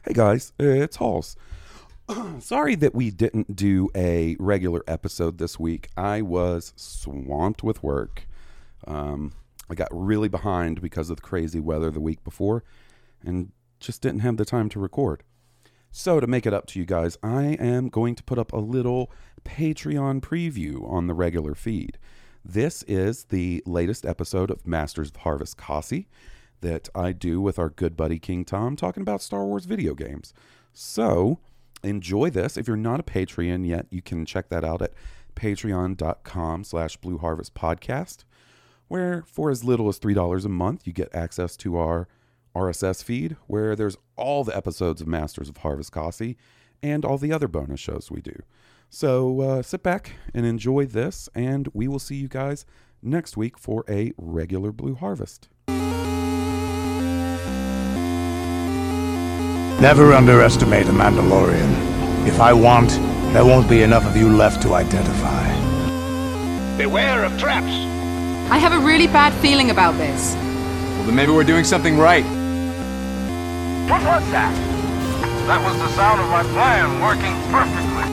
Hey guys, it's Halls. Sorry that we didn't do a regular episode this week. I was swamped with work. I got really behind because of the crazy weather the week before and just didn't have the time to record. So to make it up to you guys, I am going to put up a little Patreon preview on the regular feed. This is the latest episode of Masters of Harvest Kasi that I do with our good buddy King Tom, talking about Star Wars video games. So enjoy this. If you're not a Patreon yet, you can check that out at patreon.com/Blue Harvest Podcast, where for as little as $3 a month, you get access to our RSS feed, where there's all the episodes of Masters of Harvest Kasi and all the other bonus shows we do. So sit back and enjoy this, and we will see you guys next week for a regular Blue Harvest. Never underestimate a Mandalorian. If I want, there won't be enough of you left to identify. Beware of traps! I have a really bad feeling about this. Well, then maybe we're doing something right. What was that? That was the sound of my plan working perfectly.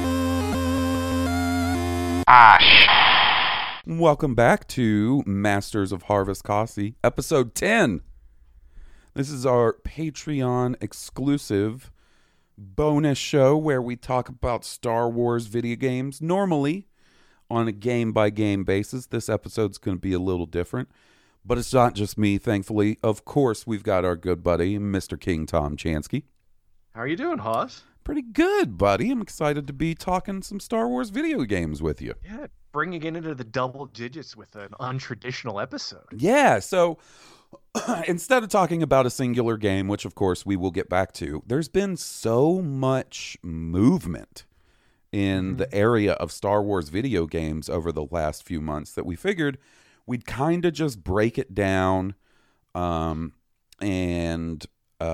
Welcome back to Masters of Harvest Kasi, episode 10. This is our Patreon exclusive bonus show where we talk about Star Wars video games, normally on a game-by-game basis. This episode's going to be a little different, but it's not just me, thankfully. Of course, we've got our good buddy, Mr. King Tom Chansky. How are you doing, Hoss? Pretty good, buddy. I'm excited to be talking some Star Wars video games with you. Yeah, bringing it into the double digits with an untraditional episode. Yeah, so instead of talking about a singular game, which of course we will get back to, there's been so much movement in the area of Star Wars video games over the last few months that we figured we'd kind of just break it down and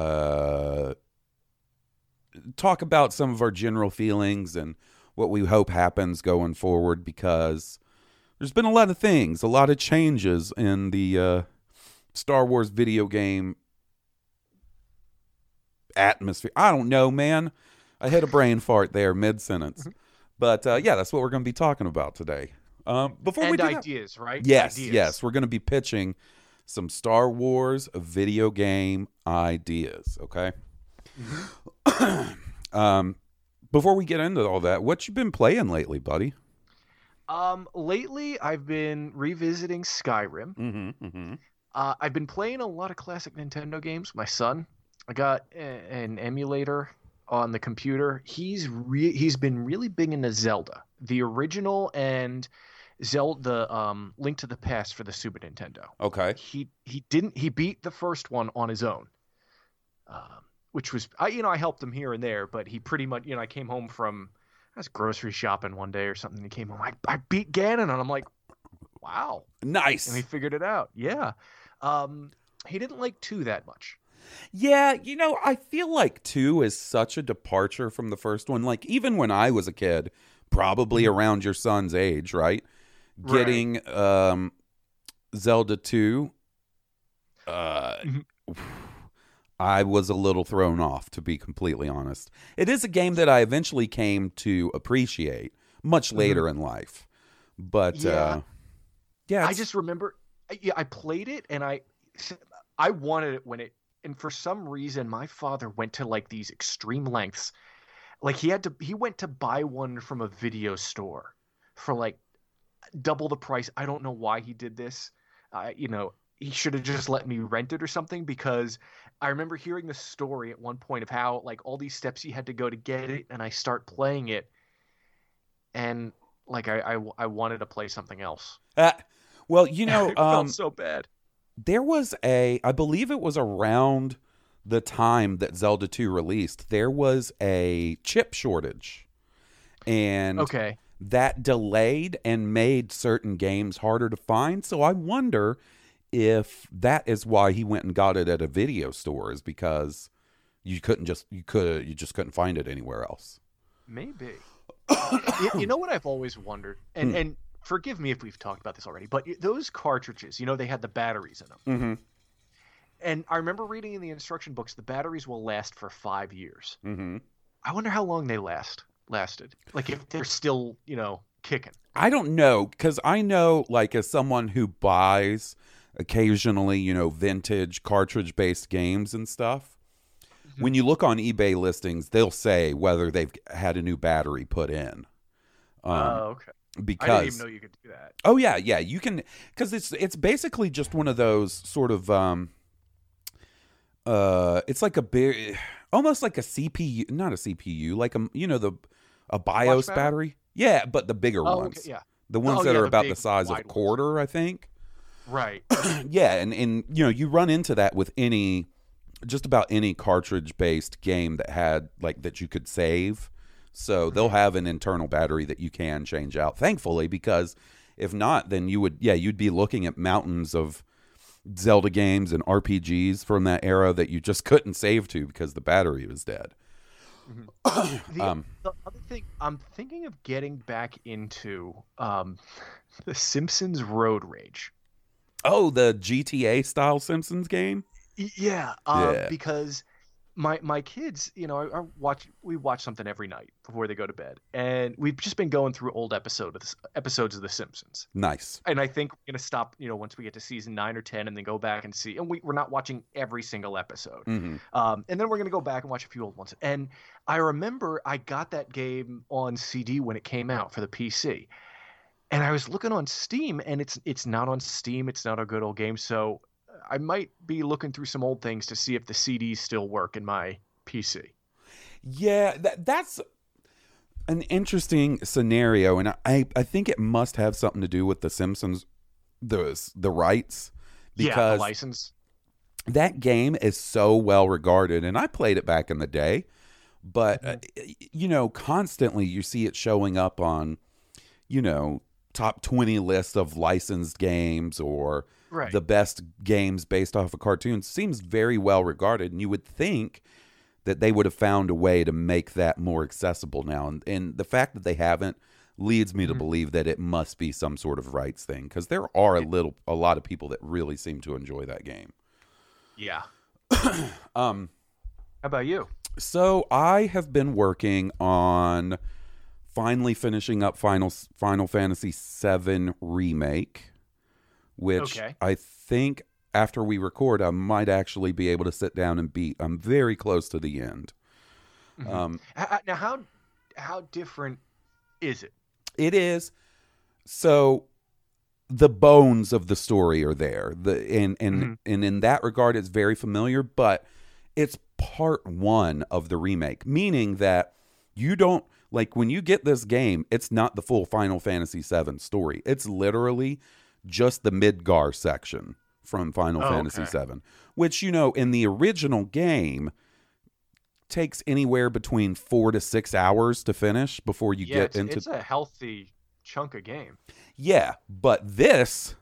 talk about some of our general feelings and what we hope happens going forward, because there's been a lot of things, a lot of changes in the Star Wars video game atmosphere. I don't know, man. I hit a brain fart there mid-sentence. But yeah, that's what we're going to be talking about today. Before we do ideas, right? Yes, ideas. yes. We're going to be pitching some Star Wars video game ideas, okay? Before we get into all that, what you been playing lately, buddy? Lately, I've been revisiting Skyrim. I've been playing a lot of classic Nintendo games with my son. I got an emulator on the computer. He's been really big into Zelda, the original, and Zelda Link to the Past for the Super Nintendo. Okay. He beat the first one on his own. Which was, I helped him here and there, but he pretty much, I came home from, I was grocery shopping one day or something. He came home, I beat Ganon, and I'm like, wow. Nice. And he figured it out. Yeah. He didn't like 2 that much. Yeah, I feel like 2 is such a departure from the first one. Like, even when I was a kid, probably around your son's age, right? Getting Zelda 2, I was a little thrown off, to be completely honest. It is a game that I eventually came to appreciate much later in life. But, yeah. I just remember, I played it, and I wanted it and for some reason, my father went to, like, these extreme lengths. Like, he went to buy one from a video store for, like, double the price. I don't know why he did this. He should have just let me rent it or something, because I remember hearing the story at one point of how, like, all these steps he had to go to get it, and I start playing it, and, like, I wanted to play something else. Well, It felt so bad. There was I believe it was around the time that Zelda 2 released, there was a chip shortage. And that delayed and made certain games harder to find. So I wonder if that is why he went and got it at a video store, is because you just couldn't find it anywhere else. Maybe. You know what I've always wondered, and forgive me if we've talked about this already, but those cartridges, they had the batteries in them. And I remember reading in the instruction books the batteries will last for 5 years. Mm-hmm. I wonder how long they lasted. Like if they're still, kicking. I don't know, because I know, like, as someone who buys occasionally, vintage cartridge-based games and stuff, when you look on eBay listings, they'll say whether they've had a new battery put in. Okay. Because I didn't even know you could do that. Oh yeah, you can, because it's basically just one of those sort of it's like a big, almost like a CPU, not a CPU, like a BIOS battery. Yeah, but the bigger ones. Okay, yeah. The ones that are the about big, the size of a quarter, I think. Right. Yeah, and you run into that with just about any cartridge based game that you could save. So they'll have an internal battery that you can change out, thankfully, because if not, then you'd be looking at mountains of Zelda games and RPGs from that era that you just couldn't save to because the battery was dead. The other thing, I'm thinking of getting back into the Simpsons Road Rage. Oh, the GTA style Simpsons game? Yeah, because my kids, we watch something every night before they go to bed, and we've just been going through old episodes of The Simpsons. Nice. And I think we're gonna stop, once we get to season 9 or 10, and then go back and see. And we're not watching every single episode. Mm-hmm. And then we're gonna go back and watch a few old ones. And I remember I got that game on CD when it came out for the PC, and I was looking on Steam, and it's not on Steam. It's not a good old game, so I might be looking through some old things to see if the CDs still work in my PC. Yeah, that's an interesting scenario, and I think it must have something to do with The Simpsons, the rights, because the license. That game is so well regarded, and I played it back in the day, but constantly you see it showing up on, top 20 list of licensed games or the best games based off of cartoons. Seems very well regarded, and you would think that they would have found a way to make that more accessible now. And the fact that they haven't leads me to believe that it must be some sort of rights thing, because there are a lot of people that really seem to enjoy that game. Yeah. How about you? So I have been working on finally finishing up Final Fantasy VII Remake, which I think after we record, I might actually be able to sit down and beat. I'm very close to the end. Now, how different is it? It is. So the bones of the story are there. And in that regard, it's very familiar, but it's part one of the remake, meaning that you don't, like, when you get this game, it's not the full Final Fantasy VII story. It's literally just the Midgar section from Final Fantasy VII, which, in the original game takes anywhere between 4 to 6 hours to finish before you get into. It's a healthy chunk of game. Yeah, but this,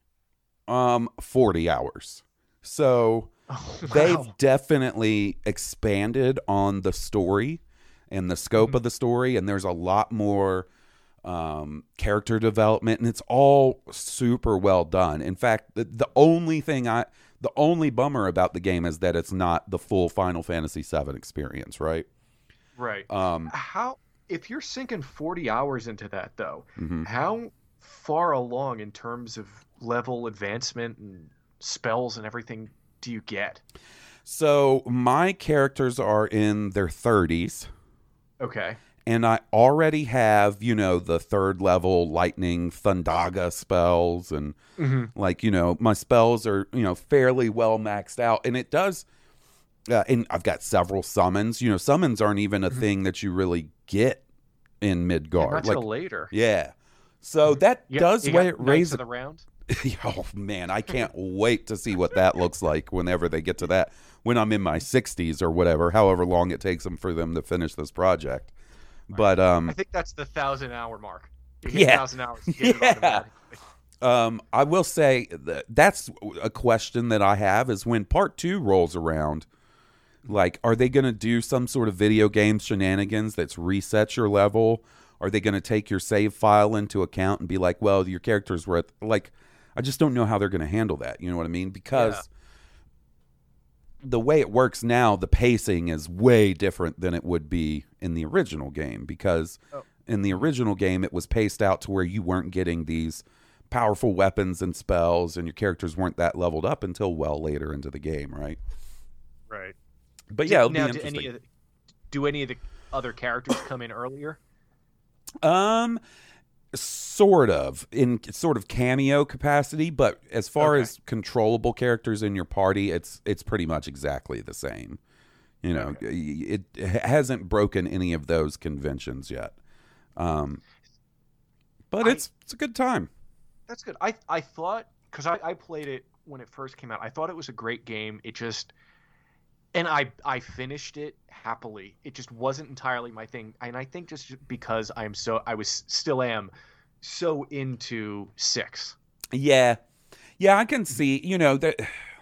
40 hours. So they've definitely expanded on the story and the scope of the story, and there's a lot more character development, and it's all super well done. In fact, the only bummer about the game is that it's not the full Final Fantasy VII experience, right? Right. If you're sinking 40 hours into that, though, how far along in terms of level advancement and spells and everything do you get? So my characters are in their 30s. Okay. And I already have, the 3rd level lightning Thundaga spells, and my spells are, fairly well maxed out. And it does, and I've got several summons. Summons aren't even a thing that you really get in Midgar. Not till later. Yeah. So that does raise the round. Oh man, I can't wait to see what that looks like whenever they get to that. When I'm in my 60s or whatever, however long it takes them for them to finish this project. But I think that's the 1,000-hour mark. You hit 1,000 hours. I will say that's a question that I have is when part 2 rolls around, like, are they going to do some sort of video game shenanigans that's reset your level? Are they going to take your save file into account and be like, well, your characters were I just don't know how they're going to handle that. You know what I mean? Because the way it works now, the pacing is way different than it would be in the original game, because in the original game it was paced out to where you weren't getting these powerful weapons and spells, and your characters weren't that leveled up until well later into the game, right? Right. But yeah, it'll now, be interesting. Do any of the other characters come in earlier? Sort of, in sort of cameo capacity, but as far as controllable characters in your party, it's pretty much exactly the same. You know, it hasn't broken any of those conventions yet. But it's a good time. That's good. I thought, because I played it when it first came out, I thought it was a great game. It just, and I finished it happily. It just wasn't entirely my thing, and I think just because I still am so into 6. Yeah, I can see. You know, the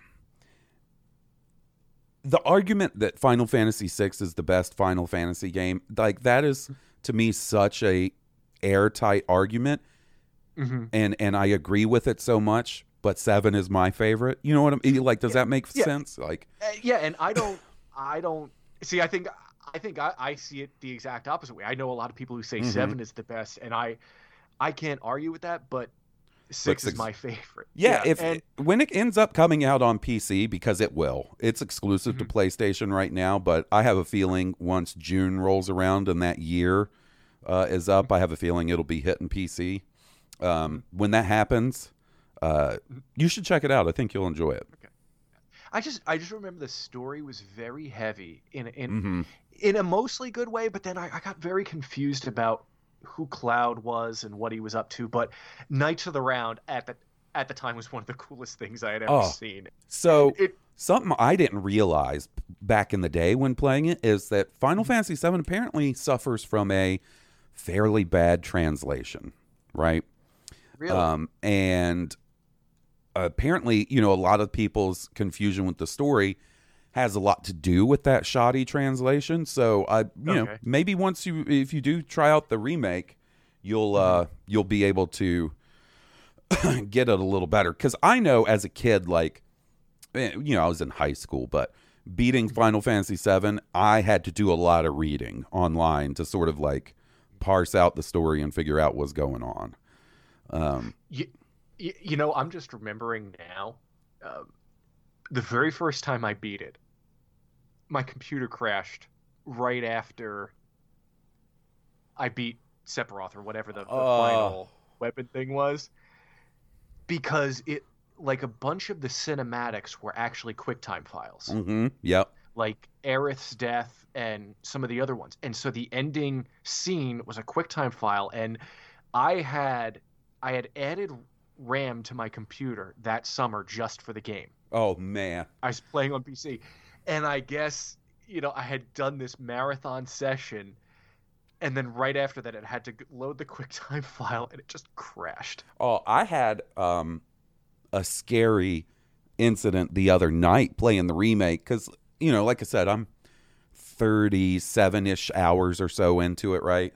argument that Final Fantasy VI is the best Final Fantasy game, like, that is to me such a airtight argument. And I agree with it so much, but 7 is my favorite. You know what I mean? Like, does that make sense? Like, and I don't see. I think I see it the exact opposite way. I know a lot of people who say 7 is the best, and I can't argue with that. But 6 is my favorite. Yeah, when it ends up coming out on PC, because it will, it's exclusive to PlayStation right now. But I have a feeling once June rolls around and that year is up, I have a feeling it'll be hitting PC. When that happens, you should check it out. I think you'll enjoy it. Okay. I just remember the story was very heavy in a mostly good way, but then I got very confused about who Cloud was and what he was up to. But Knights of the Round at the time was one of the coolest things I had ever seen. So something I didn't realize back in the day when playing it is that Final Fantasy VII apparently suffers from a fairly bad translation, right? Really? And apparently, you know, a lot of people's confusion with the story has a lot to do with that shoddy translation. So you know, maybe if you do try out the remake, you'll be able to get it a little better. Because I know as a kid, like, you know, I was in high school, but beating Final Fantasy VII, I had to do a lot of reading online to sort of like parse out the story and figure out what's going on. You know, I'm just remembering now, the very first time I beat it, my computer crashed right after I beat Sephiroth or whatever the final weapon thing was, because it, like, a bunch of the cinematics were actually QuickTime files. Yep. Like Aerith's death and some of the other ones. And so the ending scene was a QuickTime file, and I had added RAM to my computer that summer just for the game. Oh, man. I was playing on PC. And I guess, you know, I had done this marathon session, and then right after that, it had to load the QuickTime file, and it just crashed. Oh, I had a scary incident the other night playing the remake because, you know, like I said, I'm 37-ish hours or so into it, right?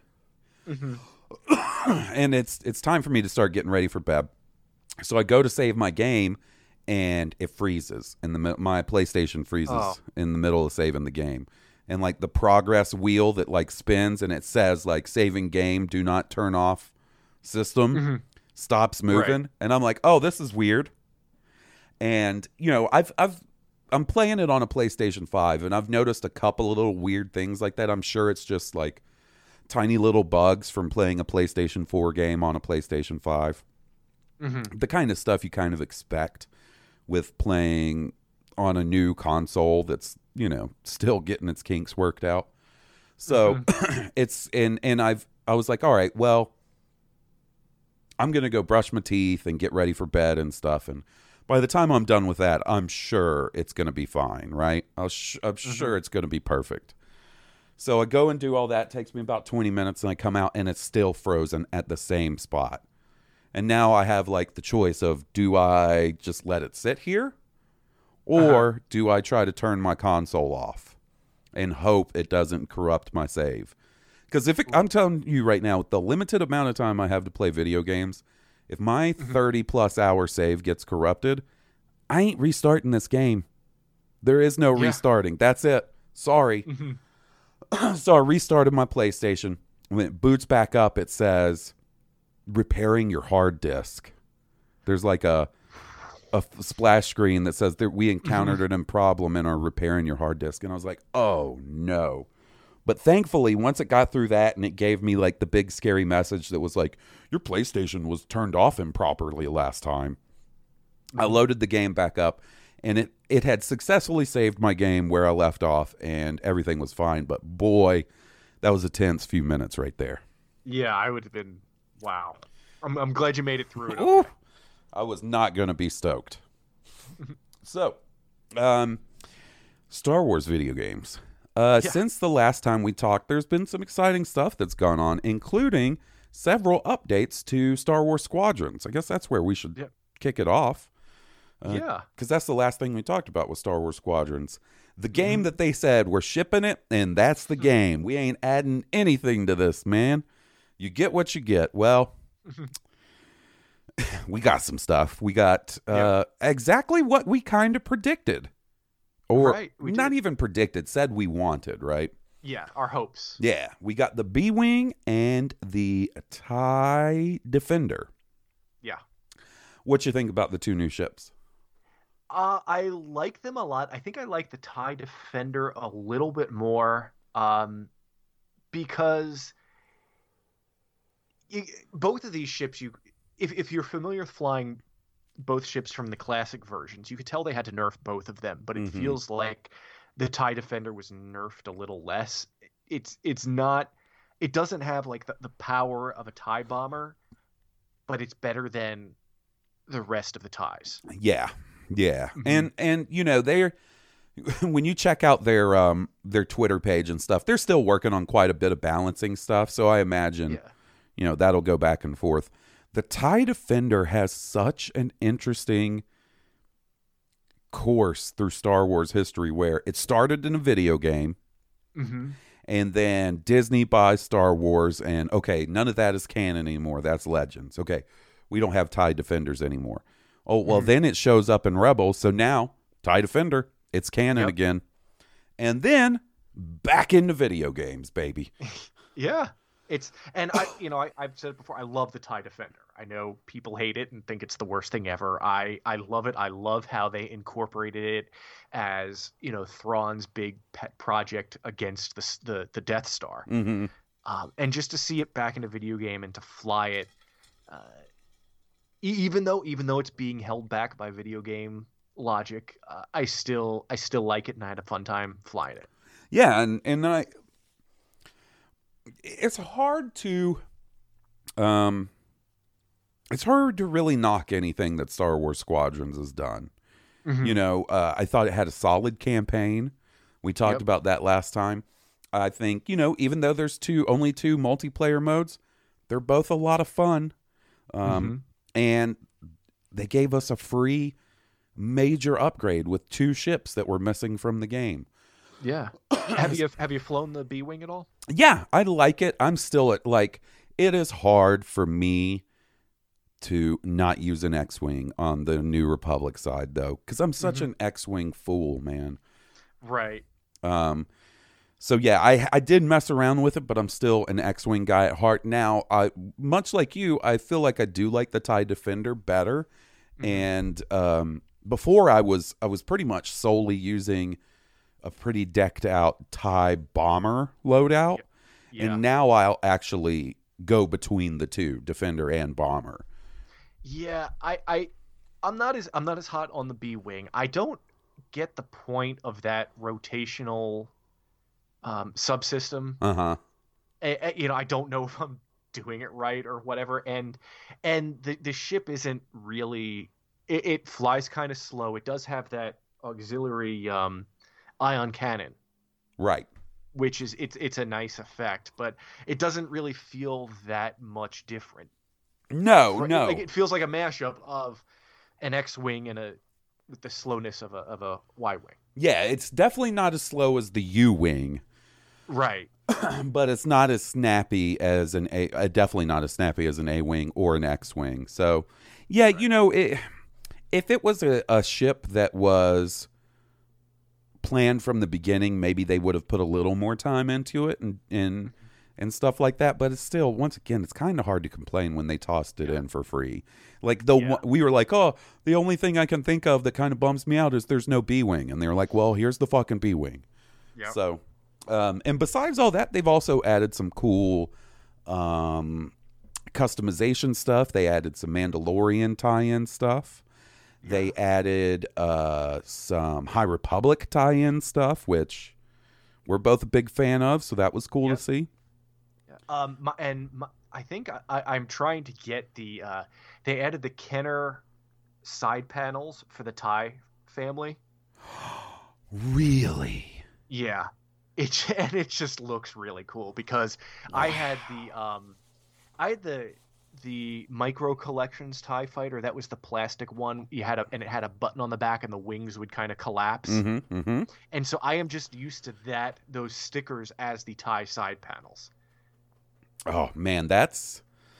And it's time for me to start getting ready for bed. So I go to save my game, and it freezes. My PlayStation freezes in the middle of saving the game. And, like, the progress wheel that, like, spins, and it says, like, saving game, do not turn off system, stops moving. Right. And I'm like, oh, this is weird. And, you know, I'm playing it on a PlayStation 5, and I've noticed a couple of little weird things like that. I'm sure it's just, like, tiny little bugs from playing a PlayStation 4 game on a PlayStation 5. The kind of stuff you kind of expect with playing on a new console that's, you know, still getting its kinks worked out. So I was like, all right, well, I'm going to go brush my teeth and get ready for bed and stuff. And by the time I'm done with that, I'm sure it's going to be fine, right? I'm sure it's going to be perfect. So I go and do all that. It takes me about 20 minutes, and I come out, and it's still frozen at the same spot. And now I have, like, the choice of, do I just let it sit here? Or do I try to turn my console off and hope it doesn't corrupt my save? Because I'm telling you right now, with the limited amount of time I have to play video games, if my 30-plus hour save gets corrupted, I ain't restarting this game. There is no Yeah. restarting. That's it. Sorry. So I restarted my PlayStation. When it boots back up, it says repairing your hard disk. There's like a splash screen that says that we encountered a problem and are repairing your hard disk. And I was like, oh no. But thankfully, once it got through that and it gave me like the big scary message that was like, your PlayStation was turned off improperly last time. I loaded the game back up and it had successfully saved my game where I left off and everything was fine. But boy, that was a tense few minutes right there. Yeah, I would have been. Wow. I'm glad you made it through it. Ooh, I was not going to be stoked. So, Star Wars video games. Since the last time we talked, there's been some exciting stuff that's gone on, including several updates to Star Wars Squadrons. I guess that's where we should kick it off. Yeah. Because that's the last thing we talked about with Star Wars Squadrons. The game that they said, we're shipping it, and that's the game. We ain't adding anything to this, man. You get what you get. Well, we got some stuff. We got exactly what we kind of predicted. Or Right, we not did. even predicted, said we wanted, right? Yeah, our hopes. Yeah, we got the B-Wing and the TIE Defender. Yeah. What you think about the two new ships? I like them a lot. I think I like the TIE Defender a little bit more because both of these ships, if you're familiar with flying both ships from the classic versions, you could tell they had to nerf both of them, but it feels like the TIE Defender was nerfed a little less. It's not, it doesn't have like the power of a TIE bomber, but it's better than the rest of the TIEs. Yeah. And you know, they're when you check out their Twitter page and stuff, they're still working on quite a bit of balancing stuff, so I imagine you know, that'll go back and forth. The TIE Defender has such an interesting course through Star Wars history where it started in a video game and then Disney buys Star Wars and, okay, none of that is canon anymore. That's Legends. Okay, we don't have TIE Defenders anymore. Oh, well, then it shows up in Rebels, so now TIE Defender, it's canon again. And then back into video games, baby. Yeah. I've said it before, I love the TIE Defender. I know people hate it and think it's the worst thing ever. I love it. I love how they incorporated it as, you know, Thrawn's big pet project against the Death Star. And just to see it back in a video game and to fly it, even though it's being held back by video game logic, I still like it, and I had a fun time flying it. Yeah, and it's hard to really knock anything that Star Wars Squadrons has done. You know, I thought it had a solid campaign. We talked about that last time. I think, you know, even though there's only two multiplayer modes, they're both a lot of fun. And they gave us a free major upgrade with two ships that were missing from the game. Yeah. Have you flown the B-Wing at all? Yeah, I like it. I'm still at, like, it is hard for me to not use an X-Wing on the New Republic side, though, because I'm such an X-Wing fool, man. Right. So yeah, I did mess around with it, but I'm still an X-Wing guy at heart. Now, much like you, I feel like I do like the TIE Defender better. And before I was pretty much solely using a pretty decked out TIE bomber loadout. Yeah. And now I'll actually go between the two, Defender and bomber. Yeah, I'm not as hot on the B-Wing. I don't get the point of that rotational subsystem. You know, I don't know if I'm doing it right or whatever. And the ship isn't really. It flies kind of slow. It does have that auxiliary ion cannon, right? Which is it's a nice effect, but it doesn't really feel that much different. No. Like, it feels like a mashup of an X-Wing with the slowness of a Y-Wing. Yeah, it's definitely not as slow as the U-Wing. Right. But it's not as snappy as definitely not as snappy as an A-Wing or an X-Wing. So, yeah, right. You know, if it was a ship that was planned from the beginning, maybe they would have put a little more time into it and stuff like that. But it's still, once again, it's kind of hard to complain when they tossed it in for free. Like we were like, oh, the only thing I can think of that kind of bums me out is there's no B-Wing. And they were like, well, here's the fucking B-Wing. Yep. So, and besides all that, they've also added some cool customization stuff. They added some Mandalorian tie-in stuff. They added some High Republic tie-in stuff, which we're both a big fan of, so that was cool to see. I think I'm trying to get the they added the Kenner side panels for the TIE family. Really? Yeah. It just looks really cool because I had the Micro Collections TIE Fighter. That was the plastic one. It had a button on the back and the wings would kind of collapse. And so I am just used to those stickers as the TIE side panels. Oh man, that's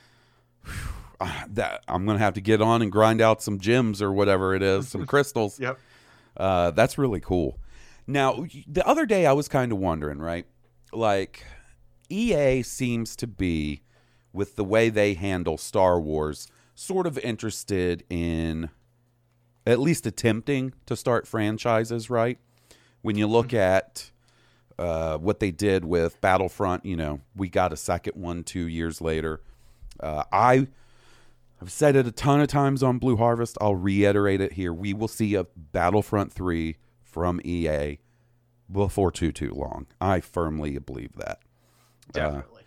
that I'm gonna have to get on and grind out some gems or whatever it is, some crystals. Yep. That's really cool. Now, the other day I was kind of wondering, right? Like, EA seems to be, with the way they handle Star Wars, sort of interested in at least attempting to start franchises, right? When you look at what they did with Battlefront, we got a second one 2 years later. I've said it a ton of times on Blue Harvest. I'll reiterate it here. We will see a Battlefront 3 from EA before too long. I firmly believe that. Definitely.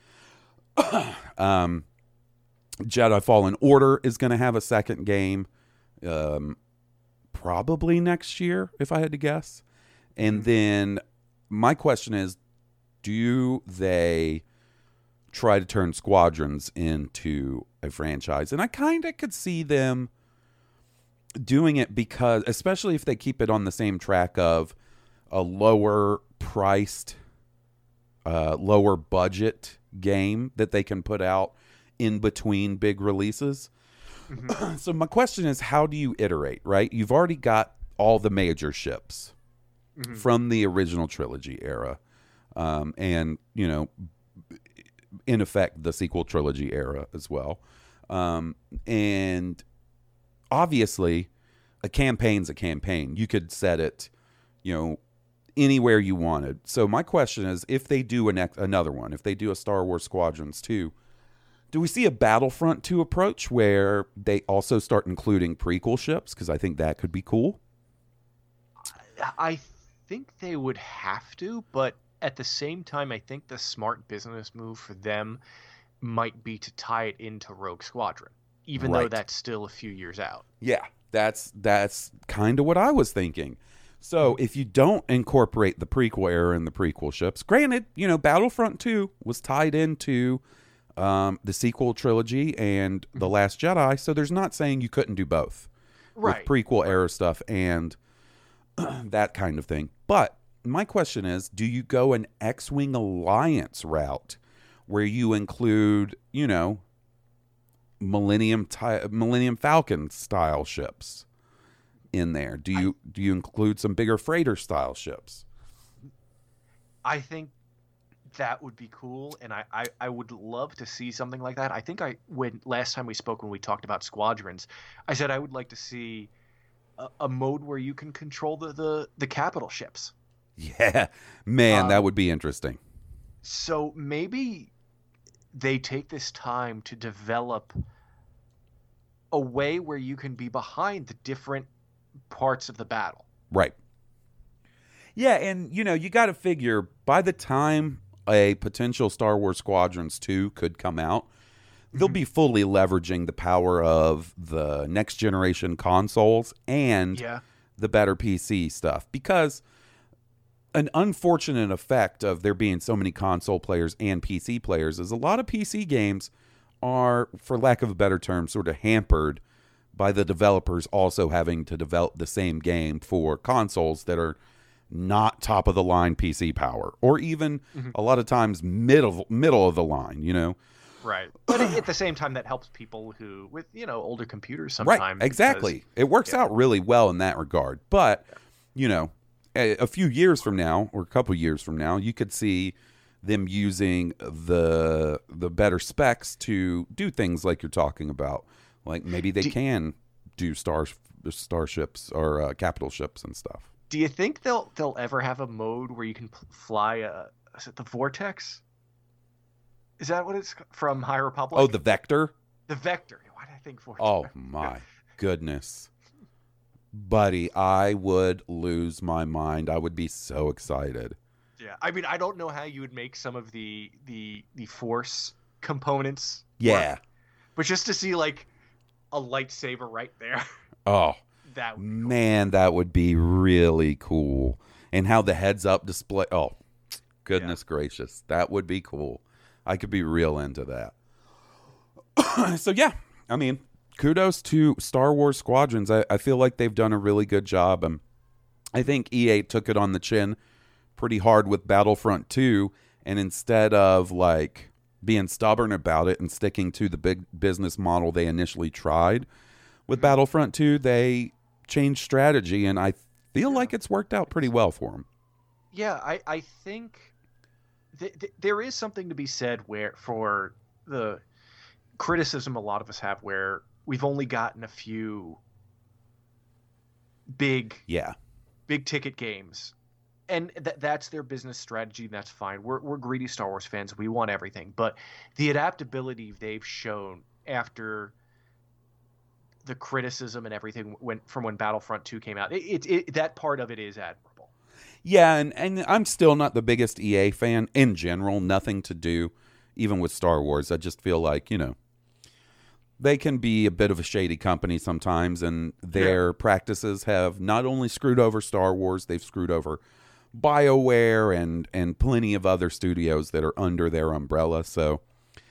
Jedi Fallen Order is going to have a second game, probably next year, if I had to guess. And then my question is, do they try to turn Squadrons into a franchise? And I kind of could see them doing it because, especially if they keep it on the same track of a lower priced, lower budget game that they can put out in between big releases. So my question is, how do you iterate, right? You've already got all the major ships from the original trilogy era. And, in effect, the sequel trilogy era as well. And obviously, a campaign's a campaign. You could set it, anywhere you wanted. So my question is, if they do another one, if they do a Star Wars Squadrons 2, do we see a Battlefront 2 approach where they also start including prequel ships? Because I think that could be cool. I think they would have to, but at the same time, I think the smart business move for them might be to tie it into Rogue Squadron, even though that's still a few years out. Yeah, that's kind of what I was thinking. So if you don't incorporate the prequel era and the prequel ships, granted, Battlefront 2 was tied into the sequel trilogy and The Last Jedi, so there's not saying you couldn't do both. With prequel era stuff and that kind of thing. But my question is, do you go an X-Wing Alliance route where you include, Millennium Falcon style ships in there? Do you include some bigger freighter style ships? I think that would be cool, and I would love to see something like that. I think when last time we spoke, when we talked about Squadrons, I said I would like to see a mode where you can control the capital ships. Yeah, man, that would be interesting. So maybe they take this time to develop a way where you can be behind the different parts of the battle. Right. Yeah, and you got to figure by the time a potential Star Wars Squadrons 2 could come out, they'll be fully leveraging the power of the next generation consoles and the better PC stuff. Because an unfortunate effect of there being so many console players and PC players is a lot of PC games are, for lack of a better term, sort of hampered by the developers also having to develop the same game for consoles that are not top of the line PC power, or even a lot of times middle of the line, Right. But at the same time, that helps people with older computers sometimes. Right, exactly. It works out really well in that regard. But, a few years from now, or a couple years from now, you could see them using the better specs to do things like you're talking about. Like maybe they can do starships or capital ships and stuff. Do you think they'll ever have a mode where you can fly is it the Vortex? Is that what it's from High Republic? Oh, the Vector? The Vector. Why did I think Vortex? Oh my goodness. Buddy, I would lose my mind. I would be so excited. Yeah. I mean, I don't know how you would make some of the Force components work, but just to see like a lightsaber right there. Oh. That would be cool. Man, that would be really cool. And how the heads-up display. Oh, goodness gracious. That would be cool. I could be real into that. So, yeah. I mean, kudos to Star Wars Squadrons. I feel like they've done a really good job. I think EA took it on the chin pretty hard with Battlefront 2. And instead of, like, being stubborn about it and sticking to the big business model they initially tried with Battlefront 2, they changed strategy, and I feel like it's worked out pretty well for them. Yeah, I think there is something to be said for the criticism a lot of us have where we've only gotten a few big ticket games, and that's their business strategy, and that's fine. We're greedy Star Wars fans. We want everything, but the adaptability they've shown after the criticism and everything from when Battlefront 2 came out, that part of it is admirable. Yeah, and I'm still not the biggest EA fan in general. Nothing to do even with Star Wars. I just feel like, they can be a bit of a shady company sometimes, and their practices have not only screwed over Star Wars, they've screwed over BioWare and plenty of other studios that are under their umbrella. So,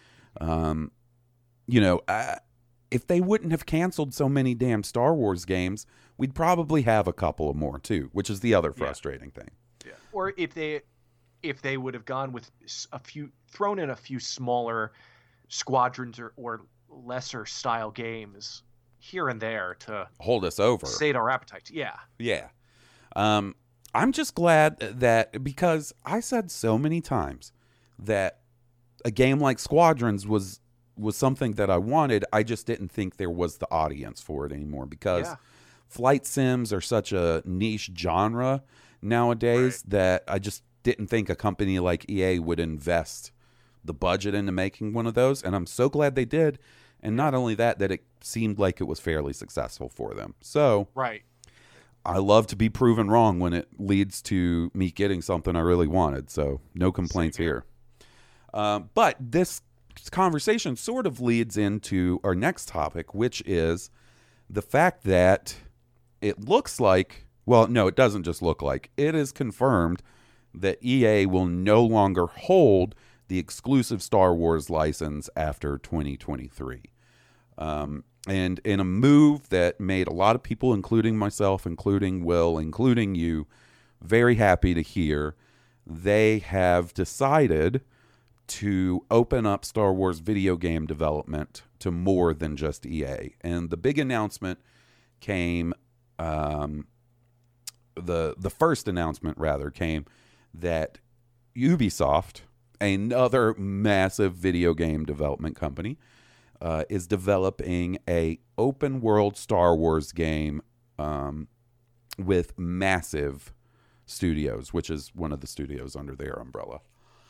if they wouldn't have canceled so many damn Star Wars games, we'd probably have a couple of more too, which is the other frustrating thing. Yeah. Or if they would have gone with thrown in a few smaller Squadrons or lesser style games here and there to hold us over, sate our appetites. Yeah. Yeah. I'm just glad that, because I said so many times that a game like Squadrons was something that I wanted. I just didn't think there was the audience for it anymore, because flight sims are such a niche genre nowadays that I just didn't think a company like EA would invest the budget into making one of those. And I'm so glad they did. And not only that it seemed like it was fairly successful for them. So I love to be proven wrong when it leads to me getting something I really wanted. So no complaints here. But this conversation sort of leads into our next topic, which is the fact that it looks like, well, no, it doesn't just look like, it is confirmed that EA will no longer hold the exclusive Star Wars license after 2023. And in a move that made a lot of people, including myself, including Will, including you, very happy to hear, they have decided to open up Star Wars video game development to more than just EA. And the big announcement came, the first announcement rather came that Ubisoft, another massive video game development company, is developing a open world Star Wars game with Massive Studios, which is one of the studios under their umbrella.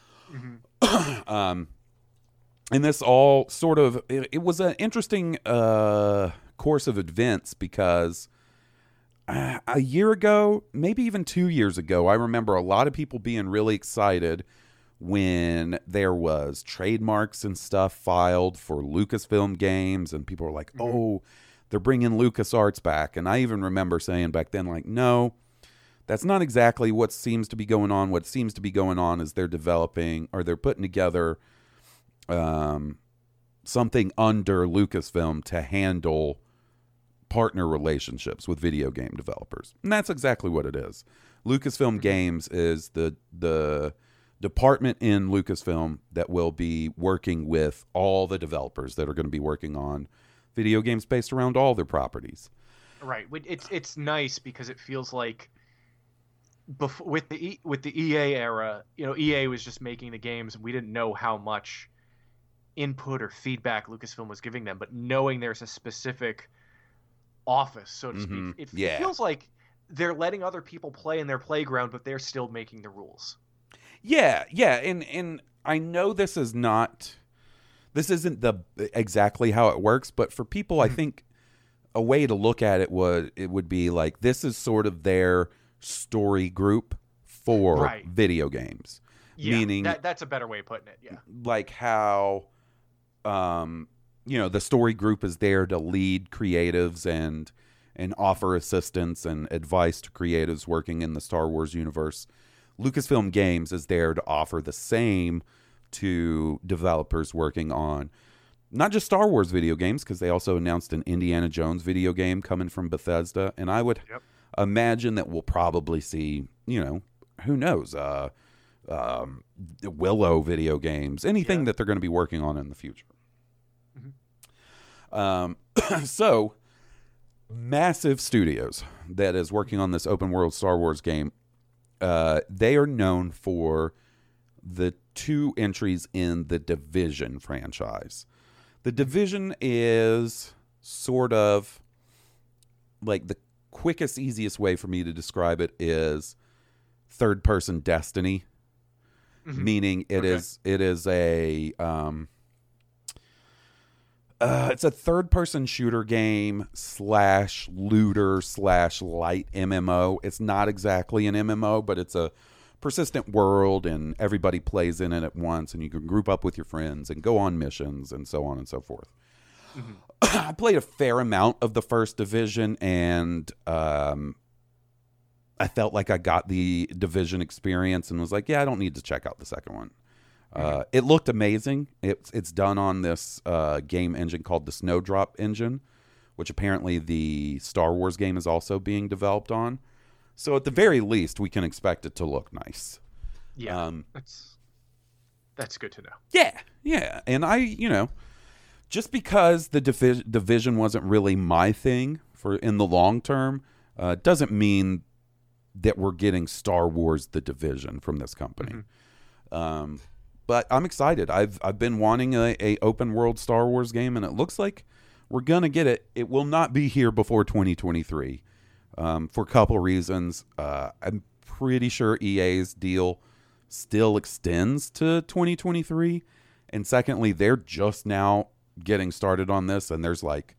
And this all sort of, it was an interesting course of events, because a year ago, maybe even 2 years ago, I remember a lot of people being really excited when there was trademarks and stuff filed for Lucasfilm games, and people were like, oh, they're bringing LucasArts back. And I even remember saying back then, like, no, that's not exactly what seems to be going on. What seems to be going on is they're developing, or they're putting together something under Lucasfilm to handle partner relationships with video game developers. And that's exactly what it is. Lucasfilm Games is the department in Lucasfilm that will be working with all the developers that are going to be working on video games based around all their properties. Right. It's nice because it feels like with the EA era, EA was just making the games, and we didn't know how much input or feedback Lucasfilm was giving them. But knowing there's a specific office, so to speak, it feels like they're letting other people play in their playground, but they're still making the rules. Yeah, and I know this isn't exactly how it works, but for people, I think a way to look at it would be like, this is sort of their story group for video games. Yeah, meaning that's a better way of putting it. Yeah, like how the story group is there to lead creatives and offer assistance and advice to creatives working in the Star Wars universe. Lucasfilm Games is there to offer the same to developers working on not just Star Wars video games, because they also announced an Indiana Jones video game coming from Bethesda, and I would imagine that we'll probably see, who knows, Willow video games, anything that they're going to be working on in the future. So, Massive Studios that is working on this open world Star Wars game, they are known for the 2 entries in the Division franchise. The Division is sort of like the quickest, easiest way for me to describe it is third-person Destiny, meaning it is a it's a third-person shooter game / looter / light MMO. It's not exactly an MMO, but it's a persistent world, and everybody plays in it at once, and you can group up with your friends and go on missions and so on and so forth. I played a fair amount of the first Division, and I felt like I got the Division experience and was like, yeah, I don't need to check out the second one. It looked amazing. It's done on this game engine called the Snowdrop engine, which apparently the Star Wars game is also being developed on. So at the very least, we can expect it to look nice. Yeah, that's good to know. Yeah. And just because the Division wasn't really my thing for in the long term, doesn't mean that we're getting Star Wars The Division from this company. But I'm excited. I've been wanting a open world Star Wars game, and it looks like we're gonna get it. It will not be here before 2023. For a couple reasons. I'm pretty sure EA's deal still extends to 2023. And secondly, they're just now getting started on this, and there's like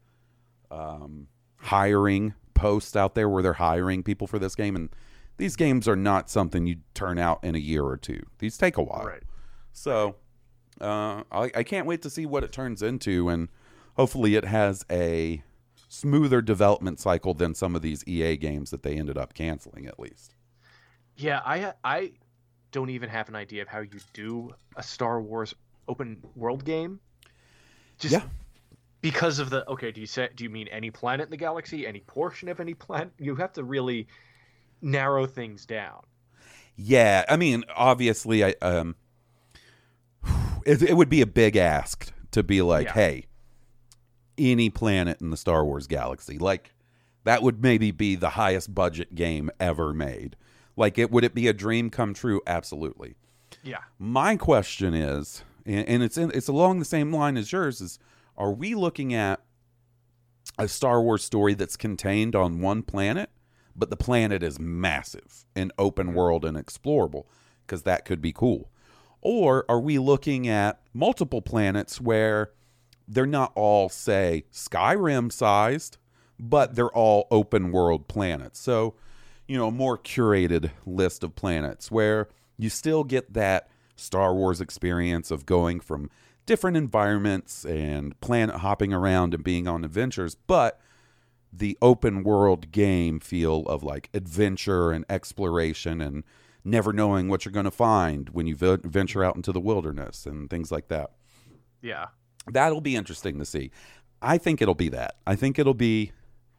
hiring posts out there where they're hiring people for this game. And these games are not something you turn out in a year or two. These take a while. Right. So I can't wait to see what it turns into, and hopefully it has a smoother development cycle than some of these EA games that they ended up canceling, at least. Yeah, I don't even have an idea of how you do a Star Wars open world game. Just because of do you mean any planet in the galaxy, any portion of any planet? You have to really narrow things down. Yeah, I mean, obviously, it would be a big ask to be like, hey, any planet in the Star Wars galaxy. Like, that would maybe be the highest budget game ever made. Like, would it be a dream come true? Absolutely. Yeah. My question is, and it's along the same line as yours, is are we looking at a Star Wars story that's contained on one planet, but the planet is massive and open world and explorable? Because that could be cool. Or are we looking at multiple planets where they're not all, say, Skyrim sized, but they're all open world planets? So, a more curated list of planets where you still get that Star Wars experience of going from different environments and planet hopping around and being on adventures, but the open world game feel of like adventure and exploration and never knowing what you're going to find when you venture out into the wilderness and things like that. Yeah. That'll be interesting to see. I think it'll be that. I think it'll be,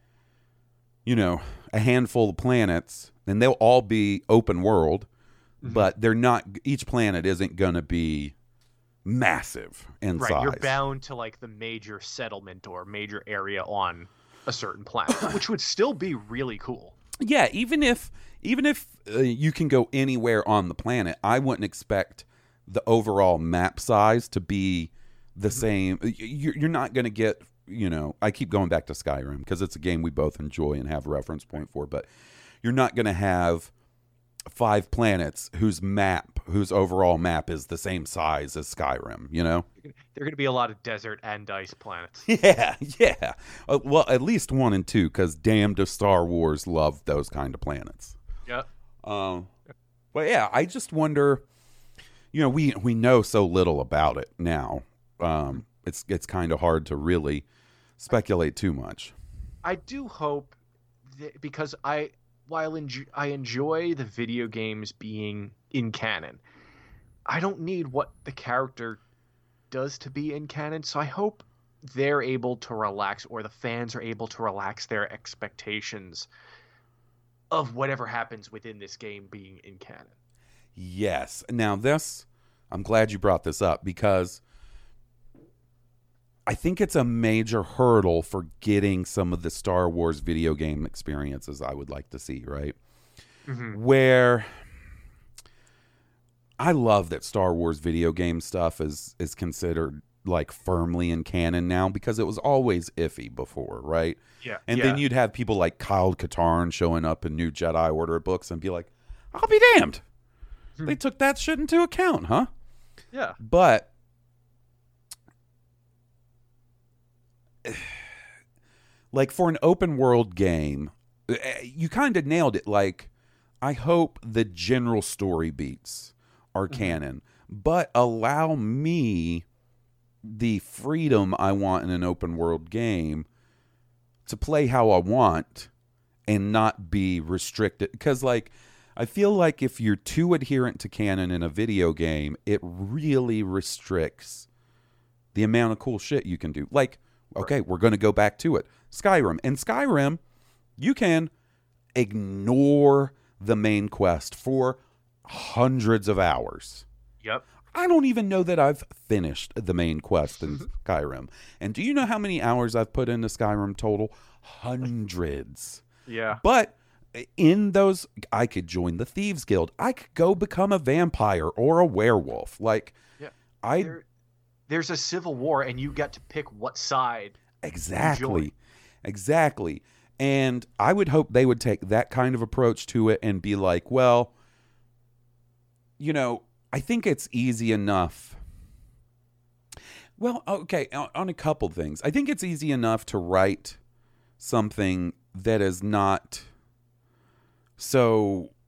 a handful of planets, and they'll all be open world, but they're not, each planet isn't going to be massive in size. Right, you're bound to like the major settlement or major area on a certain planet, which would still be really cool. Yeah, even if even if you can go anywhere on the planet, I wouldn't expect the overall map size to be the same. You're not going to get, I keep going back to Skyrim because it's a game we both enjoy and have a reference point for, but you're not going to have 5 planets whose overall map is the same size as Skyrim, There are going to be a lot of desert and ice planets. Yeah. Well, at least 1 and 2, because damn does Star Wars love those kind of planets. Yep. But yeah, I just wonder, we know so little about it now. It's kind of hard to really speculate too much. I do hope that, because while I enjoy the video games being in canon, I don't need what the character does to be in canon. So I hope they're able to relax, or the fans are able to relax their expectations of whatever happens within this game being in canon. Yes. Now I'm glad you brought this up, because I think it's a major hurdle for getting some of the Star Wars video game experiences I would like to see, right? Mm-hmm. Where I love that Star Wars video game stuff is considered like firmly in canon now, because it was always iffy before, right? Yeah. And then you'd have people like Kyle Katarn showing up in new Jedi Order books and be like, I'll be damned. They took that shit into account, huh? Yeah. But like for an open world game, you kind of nailed it. Like, I hope the general story beats are canon, but allow me the freedom I want in an open world game to play how I want and not be restricted. Because like, I feel like if you're too adherent to canon in a video game, it really restricts the amount of cool shit you can do. Like, okay, we're going to go back to it. Skyrim. In Skyrim, you can ignore the main quest for hundreds of hours. Yep. I don't even know that I've finished the main quest in Skyrim. And do you know how many hours I've put into Skyrim total? Hundreds. Yeah. But in those, I could join the Thieves Guild. I could go become a vampire or a werewolf. Like, yeah. There's a civil war, and you get to pick what side. Exactly. And I would hope they would take that kind of approach to it and be like, well, I think it's easy enough. Well, okay, on a couple things. I think it's easy enough to write something that is not so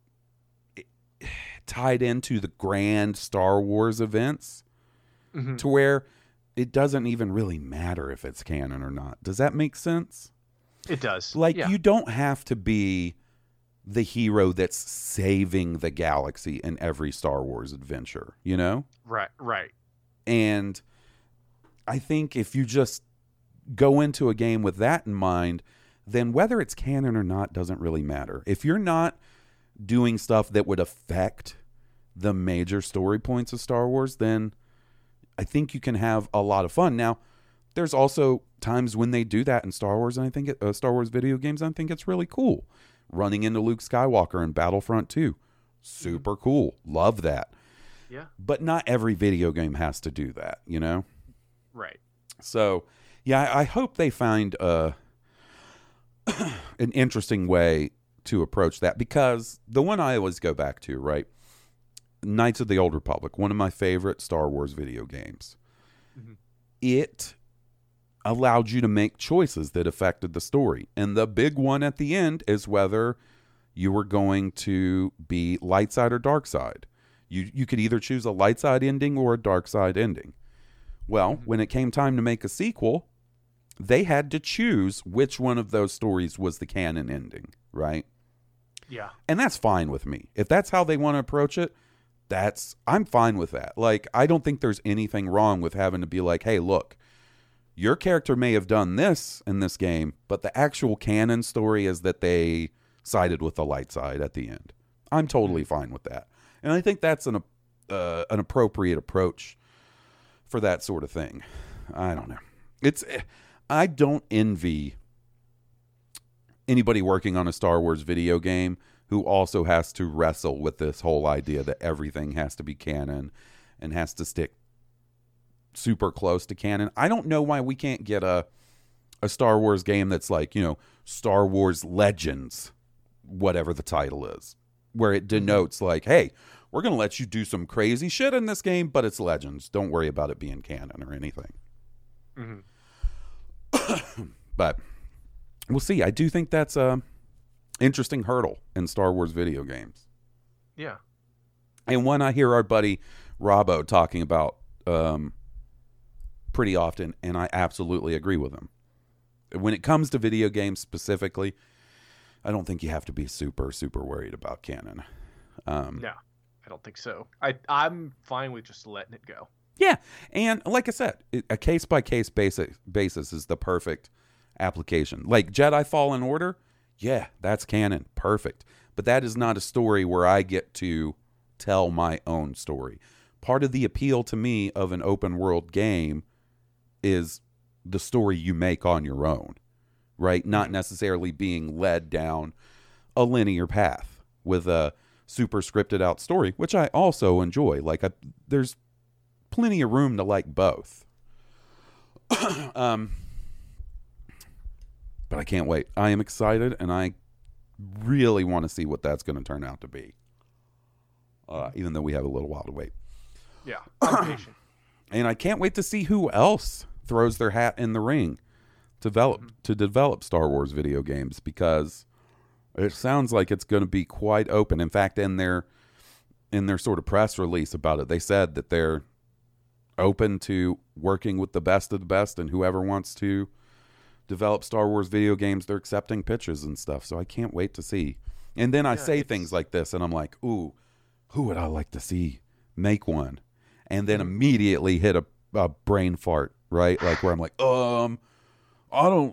tied into the grand Star Wars events. Mm-hmm. To where it doesn't even really matter if it's canon or not. Does that make sense? It does. Like, you don't have to be the hero that's saving the galaxy in every Star Wars adventure, Right. And I think if you just go into a game with that in mind, then whether it's canon or not doesn't really matter. If you're not doing stuff that would affect the major story points of Star Wars, then I think you can have a lot of fun. Now, there's also times when they do that in Star Wars, and I think Star Wars video games, I think it's really cool. Running into Luke Skywalker in Battlefront 2, super cool. Love that. Yeah. But not every video game has to do that, Right. So, yeah, I hope they find an interesting way to approach that, because the one I always go back to, right? Knights of the Old Republic, one of my favorite Star Wars video games. Mm-hmm. It allowed you to make choices that affected the story. And the big one at the end is whether you were going to be light side or dark side. You could either choose a light side ending or a dark side ending. Well, when it came time to make a sequel, they had to choose which one of those stories was the canon ending, right? Yeah. And that's fine with me. If that's how they want to approach it, I'm fine with that. Like, I don't think there's anything wrong with having to be like, hey, look, your character may have done this in this game, but the actual canon story is that they sided with the light side at the end. I'm totally fine with that. And I think that's an appropriate approach for that sort of thing. I don't know. I don't envy anybody working on a Star Wars video game who also has to wrestle with this whole idea that everything has to be canon and has to stick super close to canon. I don't know why we can't get a Star Wars game that's like, Star Wars Legends, whatever the title is, where it denotes like, hey, we're going to let you do some crazy shit in this game, but it's Legends. Don't worry about it being canon or anything. But we'll see. I do think that's a interesting hurdle in Star Wars video games. Yeah. And one I hear our buddy Robbo talking about pretty often, and I absolutely agree with him. When it comes to video games specifically, I don't think you have to be super, super worried about canon. No, I don't think so. I'm fine with just letting it go. Yeah, and like I said, a case-by-case basis is the perfect application. Like Jedi Fallen Order, yeah, that's canon. Perfect. But that is not a story where I get to tell my own story. Part of the appeal to me of an open world game is the story you make on your own, right? Not necessarily being led down a linear path with a super scripted out story, which I also enjoy. Like there's plenty of room to like both. But I can't wait. I am excited, and I really want to see what that's going to turn out to be. Even though we have a little while to wait. Yeah, I'm patient. And I can't wait to see who else throws their hat in the ring to develop Star Wars video games, because it sounds like it's going to be quite open. In fact, in their sort of press release about it, they said that they're open to working with the best of the best, and whoever wants to develop Star Wars video games, they're accepting pitches and stuff. So I can't wait to see. And then I say things like this, and I'm like, ooh, who would I like to see make one? And then immediately hit a brain fart, right? Like where I'm like, I don't,